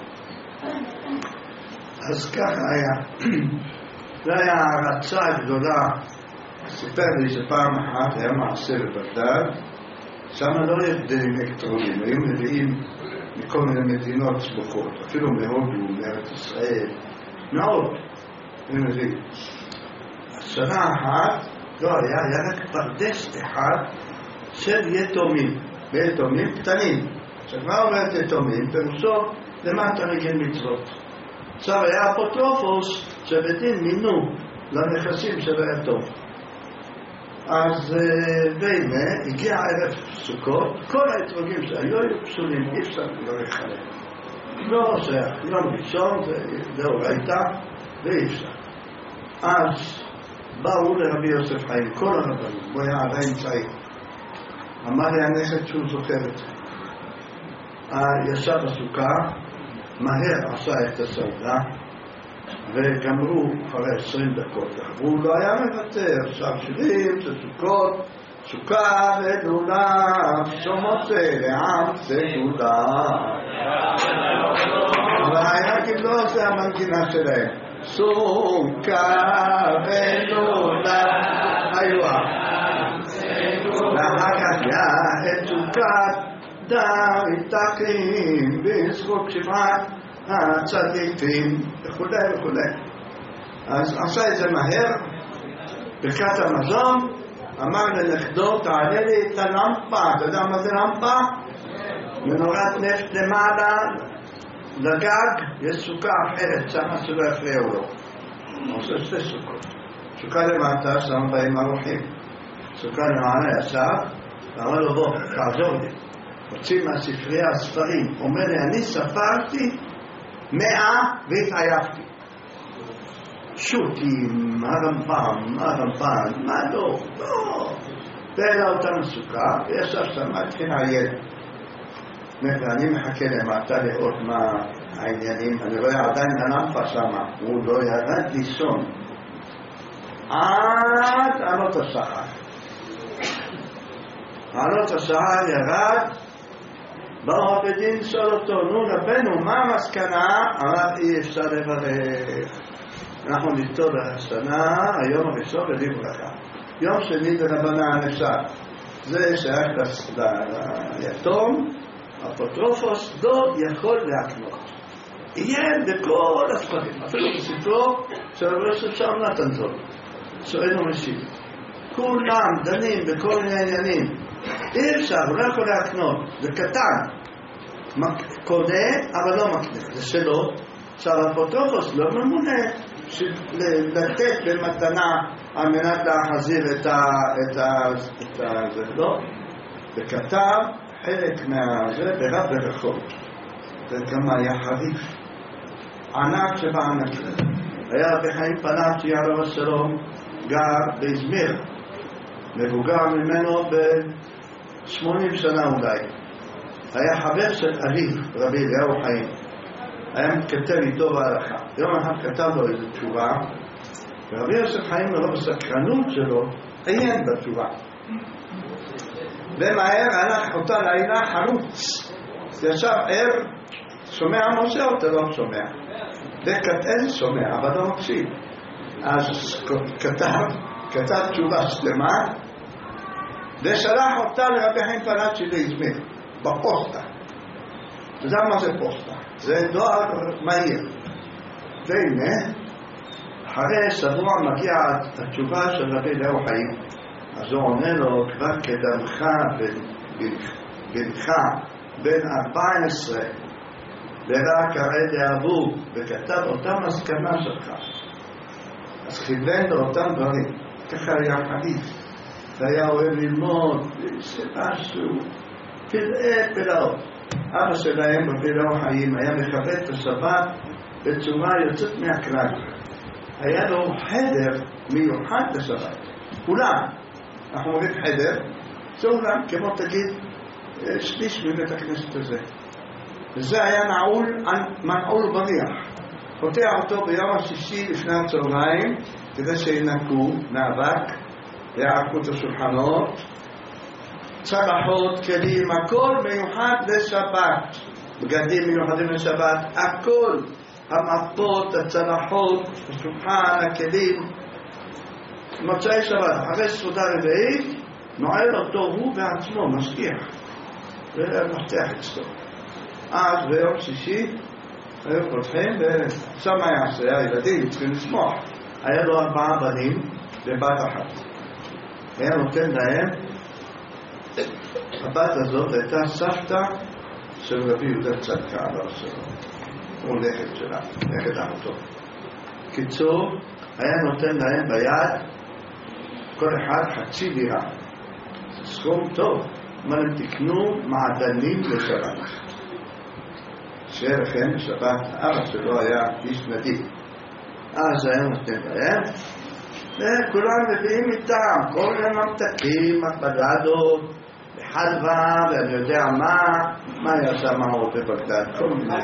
אז ככה היה. זה היה הרצה גדולה. סיפר לי שפעם אחת היה מעשה בבגדד, שם לא יבדלים אתרוגים, היו מביאים מכל מיני מדינות סבוכות, אפילו מהודו, מארץ ישראל, מאוד, הם מביאים. שנה אחת, לא היה, היה רק פרדס אחד של יתומים, ויתומים קטנים. עכשיו מה אומרת יתומים? פירושו למטה רגל מצוות. עכשיו היה אפוטרופוס שבדין מינו לנכסים של היתום. אז והנה הגיע ערב סוכות, כל האתרוגים שהיו היו פסולים, אי אפשר לברך עליהם. לא שייך, יום ראשון זה אורייתא ואי אפשר. אז באו לרבי יוסף חיים, כל הרבנים, הוא היה עדיין צעיר. אמר לי הנכד שהוא זוכר את זה. ישב בסוכה, מהר עשה את הסעודה, וגמרו אחרי עשרים דקות. והוא לא היה מוותר, שם שירים של סוכות, סוכה ודולה, שומוצה לעם סגולה. והיה קיבלו, זה המנגינה שלהם. סוכה ודולה, היו ואחר כך היה את סוכת דר יתקים בזכות שבעת הצדיקים וכולי וכולי. אז עשה את זה מהר, ברכת המזון, אמר לנכדו, תעלה לי את הלמפה. אתה יודע מה זה למפה? מנורת נפט למעלה, לגג, יש סוכה אחרת, שמה שלא יפריעו לו. הוא עושה שתי סוכות. סוכה למטה, שם בהם ארוכים. סוכה למעלה ישב, ואמר לו בוא, תעזור לי. הוציא מהספרייה הספרים, אומר לי, אני ספרתי מאה והתעייפתי. שוטים, הרמב"ם, הרמב"ם, מה לא? לא. והעלה אותם לסוכה, וישב שם, התחיל לעיין. ואני מחכה למטה לראות מה העניינים, אני רואה עדיין הנפה שמה, הוא לא ירד לישון. עד עלות השחר. עלות השחר ירד, באו הבדין שואל אותו, נו רבנו, מה המסקנה? אמר אי אפשר לברך. אנחנו נכתוב השנה, היום הראשון בלי ברכה. יום שני ברבנן אפשר. זה שייך ליתום, אפוטרופוס לא יכול להקנות. עיין בכל הספרים, אפילו בספרו של ראש השם נתן טוב, שואלנו משיב. כולם דנים בכל מיני עניינים. אי אפשר, הוא לא יכול להקנות, זה קטן. קונה, אבל לא מקנה, זה שלו. עכשיו האפוטרופוס לא ממונה לתת במתנה על מנת להחזיר את זה, לא? וכתב חלק מהזה ברב ברחוב. זה גם היה חריף. ענק שבענק. היה רבי חיים פנאצ'י עליו השלום גר באזמיר. מבוגר ממנו ב-שמונים שנה אולי. היה חבר של אביו, רבי אליהו חיים. היה מתכתב איתו בהלכה. יום אחד כתב לו איזו תשובה, ורבי יוסף חיים מרוב הסקרנות שלו עיין בתשובה. ומהר הלך אותה לילה חרוץ. ישב ער, שומע משה אותה לא שומע. וכתב שומע, אבל לא מקשיב. אז כתב, כתב תשובה שלמה, ושלח אותה לרבי חיים פנאצ'י לאזמיר, בפוסטה. אתה יודע מה זה פוסטה? זה דואר מהיר. והנה, אחרי שבוע מגיע התשובה של רבי אליהו חיים, אז הוא עונה לו, כבר קדמך בנך בן ארבע עשרה, ורק הרי דאבו, וכתב אותה מסקנה שלך. אז כיוון לאותם דברים, ככה היה חליף, והיה אוהב ללמוד, זה משהו, פלאי פלאות. אבא שלהם רבי אליהו חיים היה מכבד את השבת בצורה יוצאת מהכלל. היה לו חדר מיוחד לשבת. אולם, אנחנו אומרים חדר, זה אולם, כמו תגיד, שליש מבית הכנסת הזה. וזה היה נעול, נעול בריח. פותח אותו ביום השישי לפני הצהריים, כדי שינקו מאבק, יעקו את השולחנות, צלחות, כלים, הכל מיוחד לשבת. בגדים מיוחדים לשבת, הכל. המפות, הצלחות, השולחן, הכלים. מוצאי שבת, אחרי סעודה רביעית, נועל אותו הוא בעצמו, משגיח. ומפתח אצלו. אז ביום שישי, היו פותחים, ושם היה עשה, הילדים צריכים לשמוח. היה לו ארבעה בנים בבת אחת. היה נותן להם, הבת הזאת הייתה סבתא של רבי יהודה צדקה, לא שלו. הוא נכד שלה, נכד אחותו. קיצור, היה נותן להם ביד כל אחד חצי דירה. סכום טוב. מה הם תקנו מעדנים לשבת. שיהיה לכם בשבת, אבא שלו היה איש נדיב. אז היה נותן להם, וכולם מביאים איתם, כל הם ממתקים, הבגדות, בחלבה, ואני יודע מה, מה היה שם עוד בבגדד, כל מיני.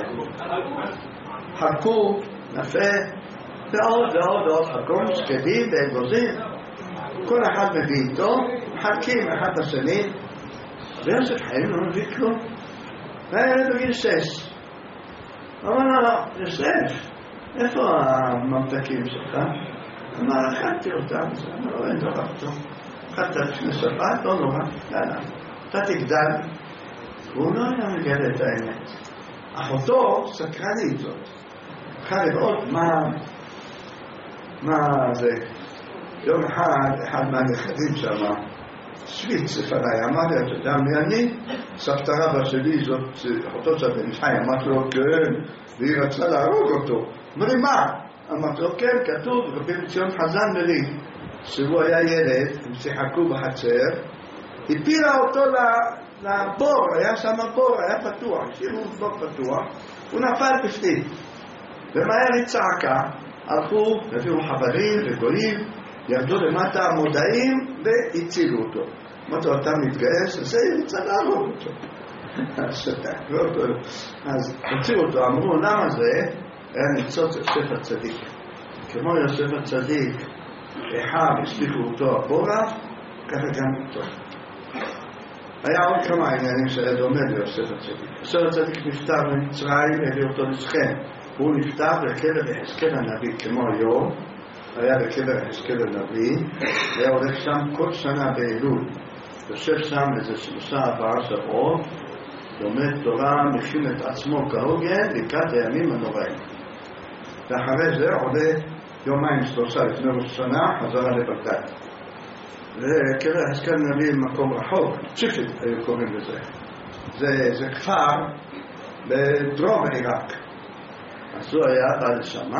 חכו, נפה, ועוד ועוד ועוד חכו, שקדים ואגוזים. כל אחד מביא איתו, מחכים אחד לשני, ויוסף חיים לא מביא כלום. והילד בגיל שש. אמר לו, לא, יוסף, איפה הממתקים שלך? אמר, אכלתי אותם, אמר לו, אין דבר טוב. אכלת לפני שבת, לא נורא, יאללה. אתה תגדל. והוא לא היה מגלה את האמת. אחותו סקרנית זאת. אחר לראות מה, מה זה. יום אחד, אחד מהנכדים שם, שוויץ לפניי, אמר לי, אתה יודע מי אני? סבתא רבא שלי זאת, אחותו של בן חיים, אמרתי לו, כן, והיא רצה להרוג אותו. אמר לי, מה? אמרתי לו, כן, כתוב, רבי בן ציון חזן מביא, שהוא היה ילד, הם שיחקו בחצר, הפילה אותו לבור, היה שם בור, היה פתוח, השאירו בור פתוח, הוא נפל בפנים. ומהר היא צעקה, הלכו, הביאו חברים וגויים, ירדו למטה מודעים והצילו אותו. אמרתי לו, אתה מתגייס? אז זה ירצה להרוג אותו. אז הוציאו אותו, אמרו, למה זה? היה ניצוץ יוסף הצדיק. כמו יוסף הצדיק, אחד השליחו אותו הבורה, ככה גם אותו. היה עוד כמה עניינים שהיה דומה ליוסף הצדיק. יוסף הצדיק נפטר במצרים, הביא אותו לשכם. הוא נפטר בקבר יחזקאל הנביא, כמו היום, היה בקבר יחזקאל הנביא, היה הולך שם כל שנה באלול. יושב שם איזה שלושה ארבעה שבועות, לומד תורה, מכין את עצמו כהוגן לקראת הימים הנוראים. ואחרי זה עולה יומיים שלושה לפני ראש שנה, חזרה לבגדד. וקבר יחזקאל הנביא במקום רחוק, צ'יפית היו קוראים לזה. זה, זה כפר בדרום עיראק. אז הוא היה בא לשמה,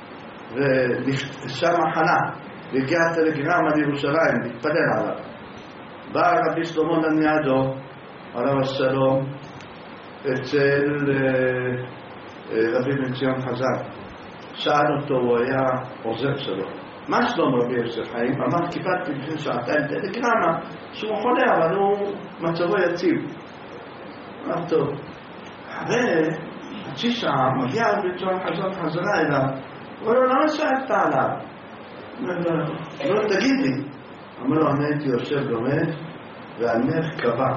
ושם חנה, והגיע טלגרם על ירושלים, להתפלל עליו. בא רבי שלמה לניאדו, עליו השלום, אצל רבי בן ציון חזן. שאל אותו, הוא היה עוזר שלו. מה שלום רבי יוסף חיים? אמר, קיבלתי לפני שעתיים טלגרמה, שהוא חולה, אבל הוא מצבו יציב. אמר טוב. אחרי חצי שעה מגיע רבי בן ציון חזן חזרה אליו, הוא אומר לו, למה שאלת עליו? לא, תגיד לי. אמר לו, אני הייתי יושב לומד, והנך קבע.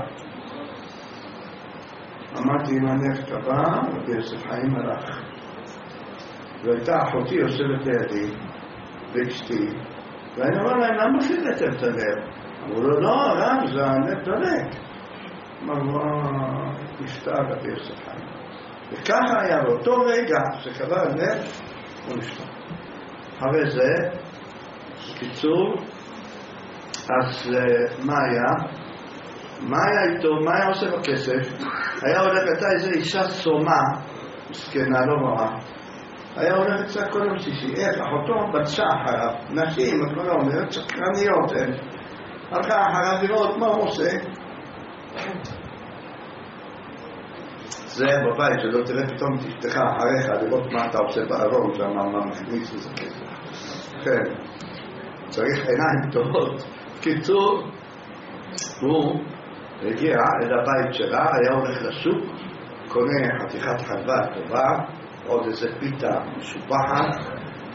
אמרתי, אם הנך קבע, רבי יוסף חיים הלך. והייתה אחותי יושבת לידי, ואשתי, ואני אומר להם, למה חידתם את הלב? אמרו לו, לא, רב, זה הנך דולק. אמר לו, נפטר רבי יוסף חיים. וככה היה באותו רגע שקבע הנך, הוא נפטר. אחרי זה, בקיצור, אז מה היה? מה היה איתו? מה היה עושה בכסף? היה הולך, הייתה איזו אישה סומה, מסכנה, לא רעה. היה הולך אצלה כל יום שישי, איך אחותו בצע אחריו, נשים, את כל אומרת, שקרניות הן. הלכה אחריו לראות מה הוא עושה. זה בבית, שלא תראה פתאום תפתח אחריך, לראות מה אתה עושה בארון, שאמר מה מכניס לזה כסף. כן, צריך עיניים טובות. קיצור, הוא הגיע אל הבית שלה, היה הולך לשוק, קונה חתיכת חלבה טובה, עוד איזה פיתה משופחת,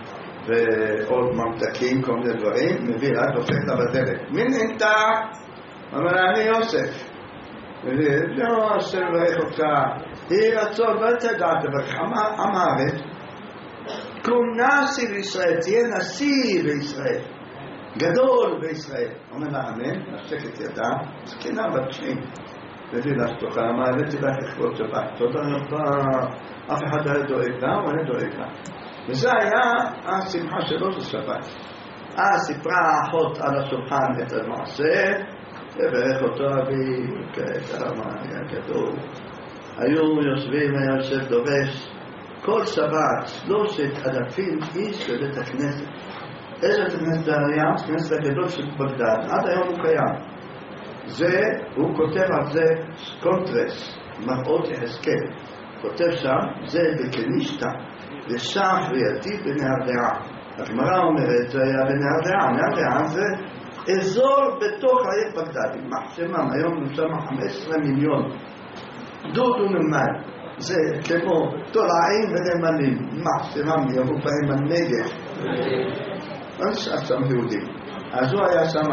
ועוד ממתקים, כל מיני דברים, מביא לה, דופק לה בדלת. מי נהנתה? אמרה, אני יוסף. מביא, לא, יוסף לברך אותך, היא רצון, לא תדעת, אבל עם הארץ, קום נשיא בישראל, תהיה נשיא בישראל. גדול בישראל. אומר לה, אמן, נשק את ידה, זקנה בת תשעים. מביא לה שתוכה, אמרה, הבאתי לך לכבוד שבת. תודה רבה, אף אחד היה דואג לה, הוא היה דואג לה. וזה היה השמחה שלו של שבת. אז סיפרה האחות על השולחן את המעשה, וברך אותו אבי, כעת הרמה, היה גדול. היו יושבים, היה יושב דורש, כל שבת, שלושת אלפים איש בבית הכנסת. איזה הכנסת היה? הכנסת הגדול של בגדד, עד היום הוא קיים. זה, הוא כותב על זה קונטרס, מראות יחזקאל. כותב שם, זה בקנישתא, ושם ויתיב בנהר דעה. הגמרא אומרת, זה היה בנהר דעה. נהר דעה זה אזור בתוך העיר בגדד, עם מחשמם, היום נשמע חמישה עשר מיליון. דוד ונמל, זה כמו תולעים ונמלים, מחשמם יבוא בהם הנגב. אז שם יהודים. אז הוא היה שם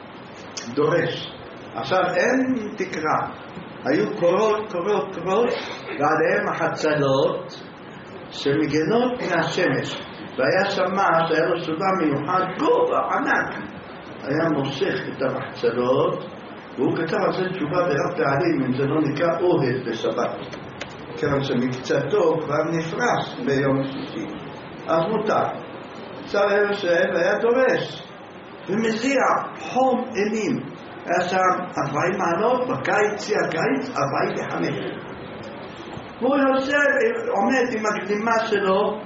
דורש. עכשיו אין תקרה. היו קורות, קורות, קורות, ועליהם החצלות שמגנות מהשמש. והיה שם מה שהיה לו סודה מיוחד, גובה ענק. היה מושך את המחצלות, והוא כתב על זה תשובה ברב פעלים, אם זה לא נקרא אוהד בשבת. כיוון שמקצתו כבר נפרש ביום שישי. אז מותר. עכשיו היה יושב והיה דורש, ומזיע חום אימים. היה שם ארבעים מעלות, בקיץ, שיא הקיץ, ארבעים וחמש. והוא יושב, עומד עם הגלימה שלו,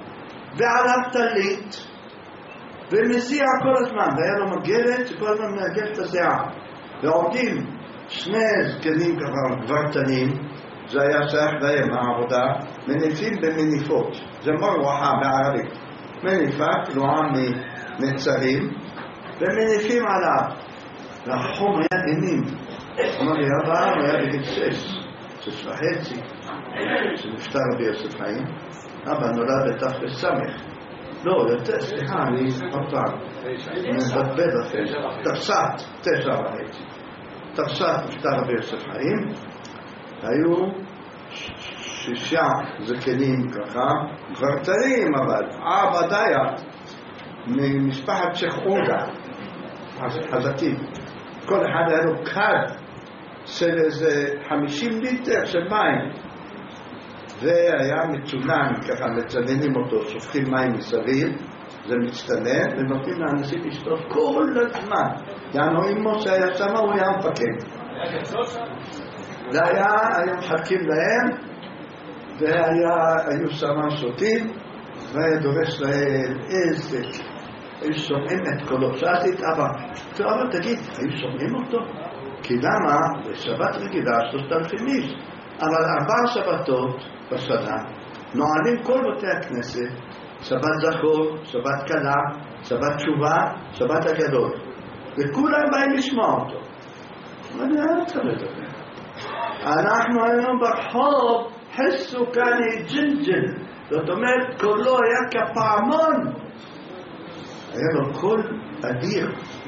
ועליו טלית, ומסיע כל הזמן, והיה לו מגרת שכל הזמן מנגב את הזיעה, ועומדים שני זקנים ככה גברתנים, זה היה שייך להם העבודה, מניפים במניפות, זה מרווחה בערבית, מניפה תלועה מנצרים, ומניפים עליו, והחום היה אימים, אמר לי, אבא הוא היה בגיל שש, שש וחצי, שנפטר רבי יוסף חיים, אבא נולד בתח וסמך, לא, יותר, סליחה, אני עוד פעם, אני מבטבד לכם, תפסת, תשע וחצי, תפסת נפטר רבי יוסף חיים, היו שישה זקנים ככה, גברתנים אבל, אבא דייה, ממשפחת שייח עודה, חזקים, כל אחד היה לו כד של איזה חמישים ליטר של מים, והיה מצונן, ככה מצננים אותו, שופכים מים מסביב, זה מצטנן, ונותנים לאנשים לשתות כל הזמן. יענו אימו שהיה שם, הוא היה מפקד. זה היה, היו מחכים להם, והיו שם שותים, והיה דורש להם איזה, היו שומעים את קולו. שאלתי את אבא, אבא תגיד, היו שומעים אותו? כי למה? בשבת רגילה שלושת אלפים איש, אבל ארבע שבתות בשנה נועלים כל בתי הכנסת, שבת זכור, שבת קלה, שבת תשובה, שבת הגדול, וכולם באים לשמוע אותו. אני לא רוצה לדבר. אנחנו היינו ברחוב, חסו כאן ג'ינג'ל, זאת אומרת קולו היה כפעמון, היה לו קול אדיר,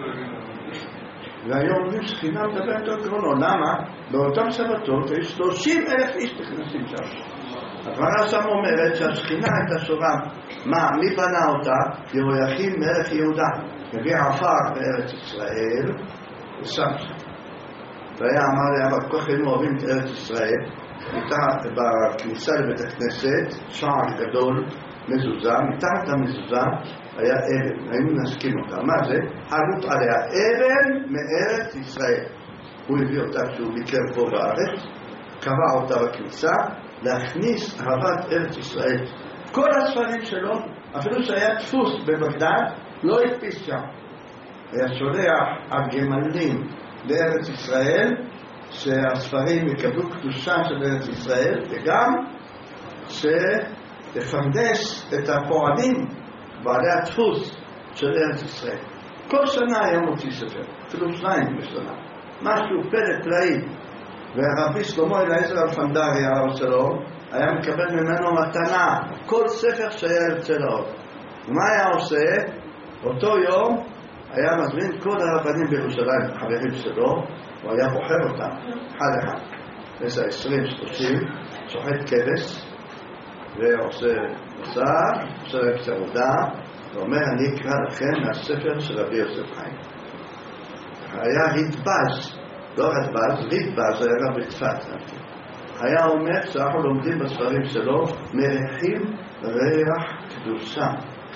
והיום אומרים שכינה מדברת על קרונו. למה? באותם שבתות יש שלושים אלף איש נכנסים שם. הגמרא שם אומרת שהשכינה הייתה שורה, מה, מי בנה אותה? יהויכין מלך יהודה, מביא עפר בארץ ישראל ושם שם. והיה אמר לי, אבל כל כך היינו אוהבים את ארץ ישראל, הייתה בכניסה לבית הכנסת שער גדול, מזוזה, מתחת המזוזה היה אבן, היינו נסכים אותה. מה זה? חרוט עליה אבן מארץ ישראל. הוא הביא אותה כשהוא ביקר פה בארץ, קבע אותה בכניסה, להכניס אהבת ארץ ישראל. כל הספרים שלו, אפילו שהיה דפוס בבגדד, לא הדפיס שם. היה שולח הגמלים בארץ ישראל, שהספרים יקבלו קדושה של ארץ ישראל, וגם שתפרנס את הפועלים בעלי הדפוס של ארץ ישראל. כל שנה היה מוציא ספר, אפילו שניים בשנה. משהו פלא פלאי. והרבי שלמה אליעזר אלפנדרי הרב שלו היה מקבל ממנו מתנה כל ספר שהיה יוצא לאור. ומה היה עושה? אותו יום היה מזמין כל הרבנים בירושלים, חברים שלו, הוא היה בוחר אותם אחד אחד, איזה עשרים שלושים, שוחט כבש ועושה מסע, עושה להם סעודה, ואומר, אני אקרא לכם מהספר של רבי יוסף חיים. היה רידב"ז, לא רדב"ז, רידב"ז היה גם בצפת. היה אומר שאנחנו לומדים בספרים שלו מריחים ריח קדושה.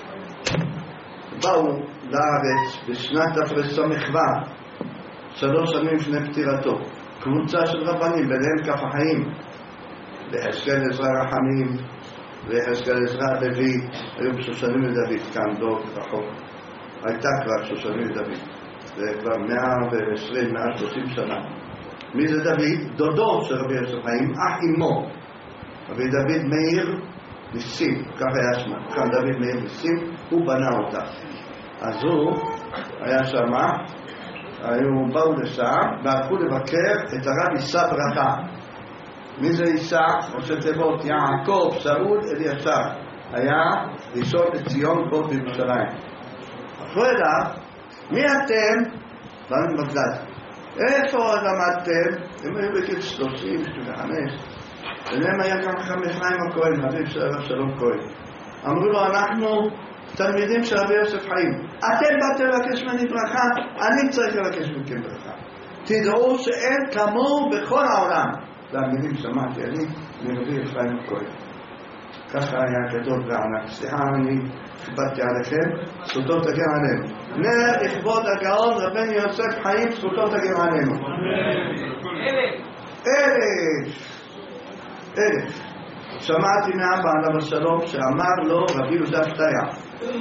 באו לארץ בשנת תרס"ו, שלוש שנים לפני פטירתו, קבוצה של רבנים, ביניהם כף החיים, והשכל עזרא רחמים, והשכל עזרא לוי, היו בשושנים לדוד, כאן דור רחוק. הייתה כבר שושנים לדוד, זה כבר מאה ועשרים, מאה ושלושים שנה. מי זה דוד? דודו של רבי יוסף חיים, אח אמו. רבי דוד מאיר ניסים, כך היה שמה, כאן דוד מאיר ניסים, הוא בנה אותה. אז הוא היה שמה, היו באו לשם, והלכו לבקר את הרב יישא ברכה. מי זה יישא? ראשי תיבות, יעקב, שאול, אלישר. היה ראשון לציון פה בירושלים. אחרי אליו, מי אתם? באנו בגדד. איפה למדתם? הם היו בגיל שלושים, שלושים וחמש. ביניהם היה גם חמש חיים הכהן, אביו של הרב שלום כהן. אמרו לו, אנחנו תלמידים של רבי יוסף חיים. אתם באתם לבקש ממני ברכה, אני צריך לבקש מכם ברכה. תדעו שאין כמוהו בכל העולם. והמילים שמעתי, אני מרבי יוסף חיים הכהן. ככה היה גדול וענק. סליחה, אני חיבדתי עליכם, זכותו תגן עלינו. נר לכבוד הגאון רבן יוסף חיים, זכותו תגן עלינו. אלף. אלף. אלף. שמעתי מאבא עליו השלום שאמר לו רבי יהודה שטייה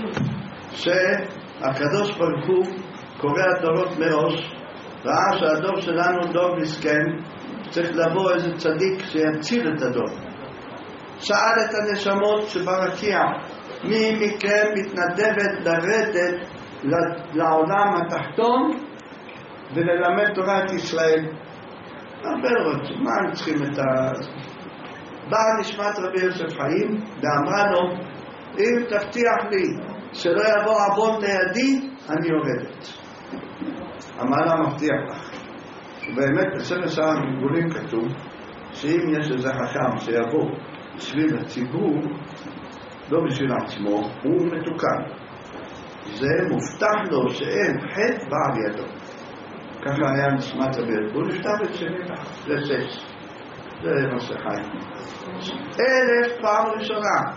שהקדוש ברוך הוא קורא דורות מראש, ראה שהדור שלנו דור מסכן, צריך לבוא איזה צדיק שיציל את הדור. שאל את הנשמות שברקיע, מי מכם מתנדבת לרדת לעולם התחתון וללמד תורה את ישראל? הרבה לא רוצים, מה הם צריכים את ה... באה נשמת רבי יוסף חיים ואמרה לו, אם תבטיח לי שלא יבוא עוון לידי, אני יורדת. אמר לה, מבטיח לך. ובאמת בספר שער הגלגולים כתוב שאם יש איזה חכם שיבוא בשביל הציבור, לא בשביל עצמו, הוא מתוקן. זה מובטח לו שאין חטא בא בידו. ככה היה נשמת רבי יוסף. הוא נפטר בשביל לשש. זה נושא חיים. אלף פעם ראשונה.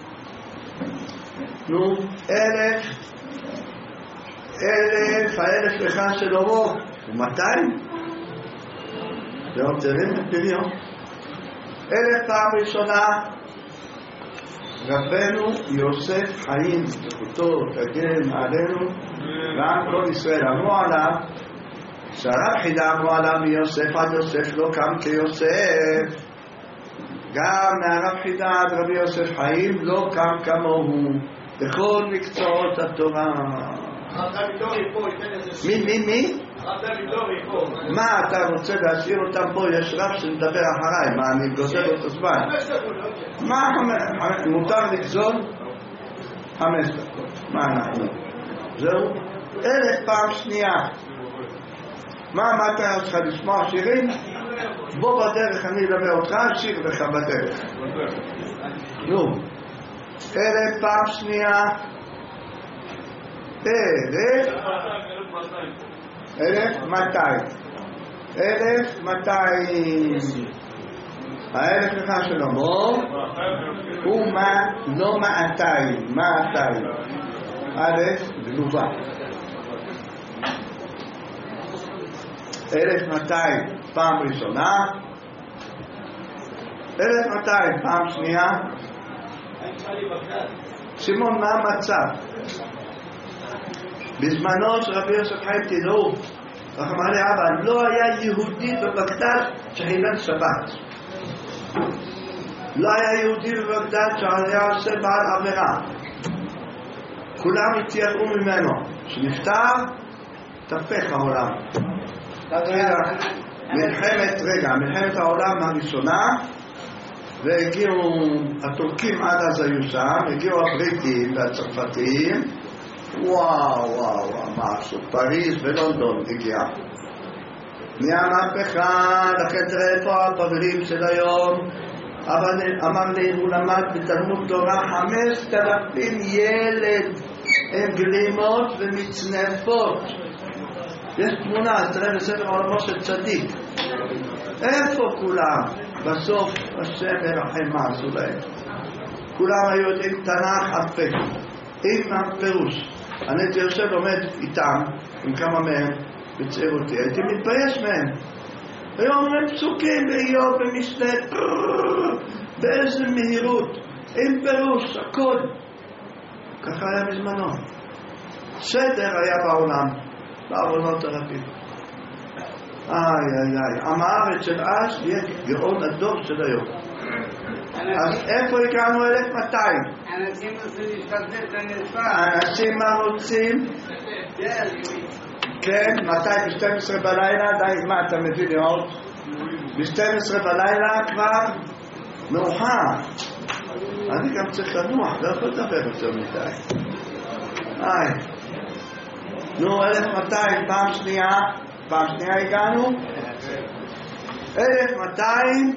נו, אלף, אלף, האלף לך של אורו, ומאתיים? זה עוד תרים את פריון. אלף פעם ראשונה, רבנו יוסף חיים, זכותו תגן עלינו, ועם כל ישראל אמרו עליו, שהרב חידה אמרו עליו מיוסף עד יוסף לא קם כיוסף. גם מהרב חידה עד רבי יוסף חיים לא קם כמוהו בכל מקצועות התורה. מי מי מי? מה אתה רוצה להשאיר אותם פה? יש רב שמדבר אחריי, מה אני גוזר אותו זמן? מה מותר לגזול? חמש דקות. מה אנחנו? זהו? אלף פעם שנייה. מה אמרת לך לשמוע שירים? בוא בדרך אני אלווה אותך, שיר לך בדרך. נו, אלף פעם שנייה. אלף אלף מאתיים אלף מאתיים. האלף לך שלמה הוא מה? לא מאתיים, מאתיים. אלף גנובה. אלף מאתיים פעם ראשונה, אלף מאתיים פעם שנייה. שמעון, מה המצב? בזמנו של רבי יוסף חיים תדעו, רחמנא ליבא, לא היה יהודי בבגדד שחילל שבת. לא היה יהודי בבגדד שהיה עושה בעל עבירה. כולם התייראו ממנו. כשנפטר, תפך העולם. מלחמת, רגע, מלחמת העולם הראשונה, והגיעו הטורקים עד אז היו שם, הגיעו הבריטים והצרפתים, וואו וואו וואו, מה עשו? פריז ולונדון הגיע. נהיה מהפכה, לכן תראה איפה הבבלים של היום, אבל אמר לי, הוא למד בתלמוד תורה חמשת אלפים ילד עם גלימות ומצנפות. יש תמונה, תראה בספר עולמו של צדיק. איפה כולם? בסוף השם מרחם מה עשו להם. כולם היו יודעים תנ"ך עד פה, עם הפירוש. אני הייתי יושב לומד איתם, עם כמה מהם, בצעירותי, הייתי מתבייש מהם. היום הם פסוקים באיוב, במשנה, באיזה מהירות, עם פירוש, הכל. ככה היה בזמנו. סדר היה בעולם, בעוונות הרבים. איי איי איי, עם הארץ של אז יהיה גאון הדור של היום. אז איפה הגענו? אלף מאתיים. אנשים רוצים להשתתף בנשפה. אנשים מה רוצים? כן, מתי? ב-שתים עשרה בלילה? די, מה אתה מביא לראות? ב-שתים עשרה בלילה כבר מאוחר. אני גם צריך לנוח, לא יכול לדבר יותר מדי. איי. נו, אלף מאתיים, פעם שנייה. פעם שנייה הגענו. אלף מאתיים.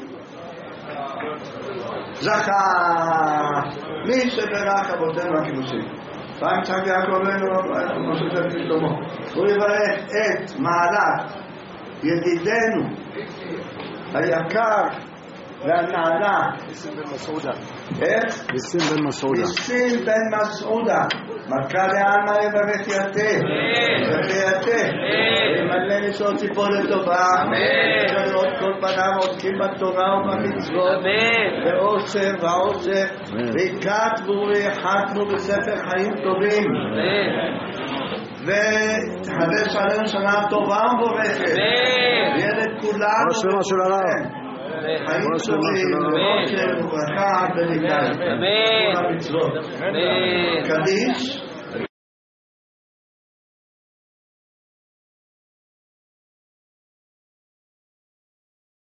זכה. מי שברך אבותינו הקידושים. פעם צחק יעקב אבינו, כמו שצריך שלמה. הוא יברך את מעלת ידידנו היקר והנעלה ניסים בן מסעודה. איך? ניסים בן מסעודה. ניסים בן מסעודה. מלכה לעלמא יברך יתה. יברך יתה. ימלא שעוד ציפורת טובה, שלראות כל פניו עוסקים בתורה ובמצוות, ואושר ואושר, ויקטבו ויחתמו בספר חיים טובים, ותחדש עלינו שנה טובה ומבורכת, ויהיה לכולנו חיים טובים, ואושר וברכה עד בניקה, כל המצוות. קדיש